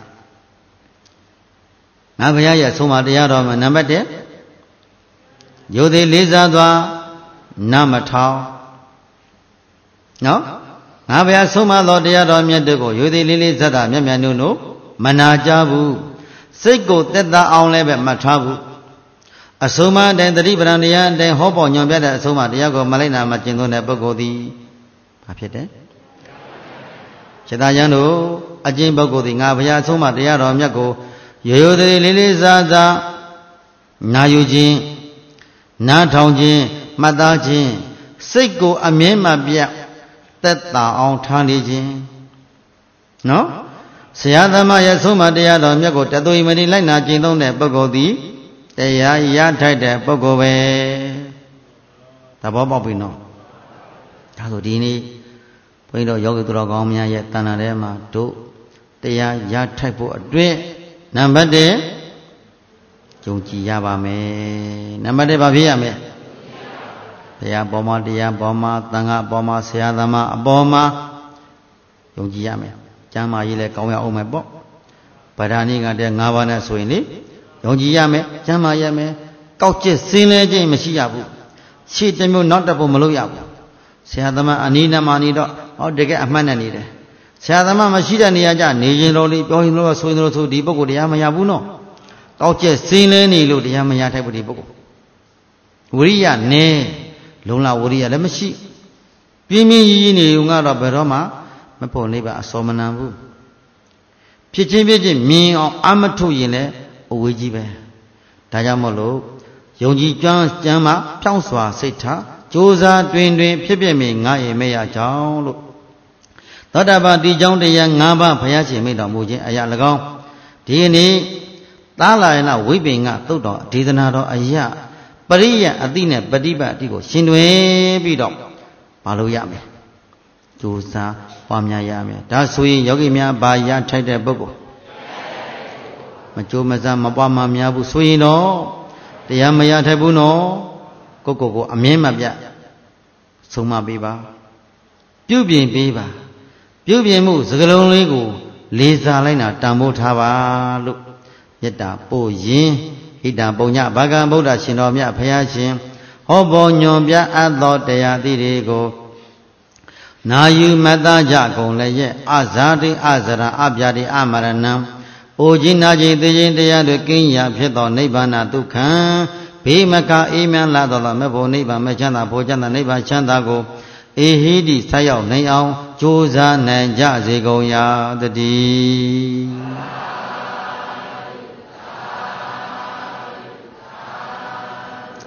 ငါဘုရားရဲ့ဆုံးမတရားတော်မှာနံပါတ်တစ်ယုတ်သေးလေးစားစွာနာမထောင်နော်ငါဘုရားဆုံးမသောတရားတော်မြတ်တို့ကိုယုတ်သေးလေးလေးဇတ်တာမြတ်မြတ်နုတို့မနာကြဘူးစိတ်ကိုတက်တာအောင်လည်းပဲမထားဘူးအဆုံးမတိုင်တတိပဒံတရားတိုင်ဟောပေါ်ညွန်ပြတဲ့အဆုံးမတရားကိုမလိုက်နာမကျင့်သုံးတဲ့ပုဂ္ဂိုလ်သည်ဘာဖြစ်တယ်စေတယံတို့အကျင့်ပုဂ္ဂိုလ်သည်ငါဘုရားဆုံးမတရားတော်မြတ်ကိုရိုးရိုးသေးလေးလေးစားစားနာယူခြင်းနားထောင်ခြင်းမှတ်သားခြင်းစိတ်ကိုအမြဲမှပြတ်သက်သာအောင်ထားနေခြင်းနော်ဆရာသမားရဲ့ဆုံးမတရားတော်မြတ်ကိုတသွေမတိလိုက်နာကျင့်သုံးတဲ့ပုဂ္ဂိုလ်သည်တရားရထိုက်တဲ့ပုဂ္ဂိုလ်ပဲသဘောပေါက်ပြီနော်ဒါဆိုဒီနေ့ဘုန်းကြီးတို့ယောဂီသူတော်ကောင်းများရဲ့တဏ္ဍာထဲမှာတို့တရားရထိုက်ဖို့အတွက်နံပါတ်တစ်ယုံကြည်ရပါမယ်နံပါတ်တစ်ဘာဖြစ်ရမလဲတရားပေါ်မှာတရားပေါ်မှာသံဃာပေါ်မှာဆရာသမားအပေါ်မှာယုံကြည်ရမယ်ကျမ်းမာရေးလည်းကောင်းရအောင်မယ်ပေါ့ဗဒာနိကတဲ့၅ပါးနဲ့ဆိုရင်လေယုံကြည်ရမယ်ကျမ်းမာရမယ်ကောက်ကျစ်စင်းလဲခြင်းမရှိရဘူးရှေ့တစ်မျိုးနောက်တစ်ပုံမလုပ်ရဘူးဆရာသမားအနီးနားမှာနေတော့ဟောတကယ်အမှတ်နဲ့နေတယ်ဆရာသမားမရှိတဲ့နေရာကျနေရင်တော်လေးပြောရင်လို့ဆိုရင်လို့ဆိုဒီပုဂ္ဂိုလ်တရားမရဘူးနော်ကောက်ကျက်စင်းလဲနေလို့တရားမရထိုက်ဘူးဒီပုဂ္ဂိုလ်ဝိရိယနဲ့လုံလဝိရိယလည်းမရှိပြင်းပြင်းကြီးကြီးနေုံကတော့ဘယ်တော့မှမဖို့နေပါအစောမနံဘူးဖြစ်ချင်းဖြစ်ချင်းမြင်အောင်အမထုတ်ရင်လည်းအဝေးကြီးပဲဒါကြောင့်မို့လို့ယုံကြည်ကျွမ်းကျမ်းမှဖြောင်းစွာစိတ်ထားကြိုးစားတွင်တွင်ဖြစ်ဖြစ်မြင်ငါရင်မဲ့ရကြောင်းလို့သောတာပတိကြောင့်တရား၅ပါးဘုရားရှင်မိတော်မူခြင်းအရာ၎င်းဒီနေ့သာလယနာဝိပင်ကသုတ်တော်ဒေသနာတော်အရာပရိယအတိနဲ့ပฏิပတ်အတိကိုရှင်တွင်ပြီးတော့မလုပ်ရမယ်ကြိုးစားပွားများရမယ်ဒါဆိုရင်ယောဂီများဘာရထိုက်တဲ့ပုဂ္ဂိုလ်မကြိုးမစားမပွားမများဘူးဆိုရင်တော့တရားမရထိုက်ဘူးနော်ကိုကိုကိုအမြဲမပြတ်ဆုံးမပေးပါပြုပြင်ပေးပါပြုပြင်မှုစကလုံးလေးကိုလေးစားလိုက်တာတန်ဖိုးထားပါလို့မေတ္တာပို့ရင်ဣဒံပုညဘာဂံဗုဒ္ဓရှင်တော်မြတ်ဘုရားရှင်ဟောပေါ်ညွန်ပြအပ်သောတရားသီးတွေကိုနာယူမတ္တကြကုန်လည်းရဲ့အဇာတိအဇရာအပြာတိအမရဏံအိုခြင်းနာခြင်းသိခြင်းတရားတွေကင်းရာဖြစ်သောနိဗ္ဗာန်ဒုက္ခံဘေးမကအေးမြန်းလာသောမဖို့နိဗ္ဗာန်မချမ်းသာဖို့ချမ်းသာနိဗ္ဗာန်ချမ်းသာကိုအေဟိတိဆက်ရောက်နိုင်အောင်ကြိုးစားနိုင်ကြစေကုန်ရာတည်း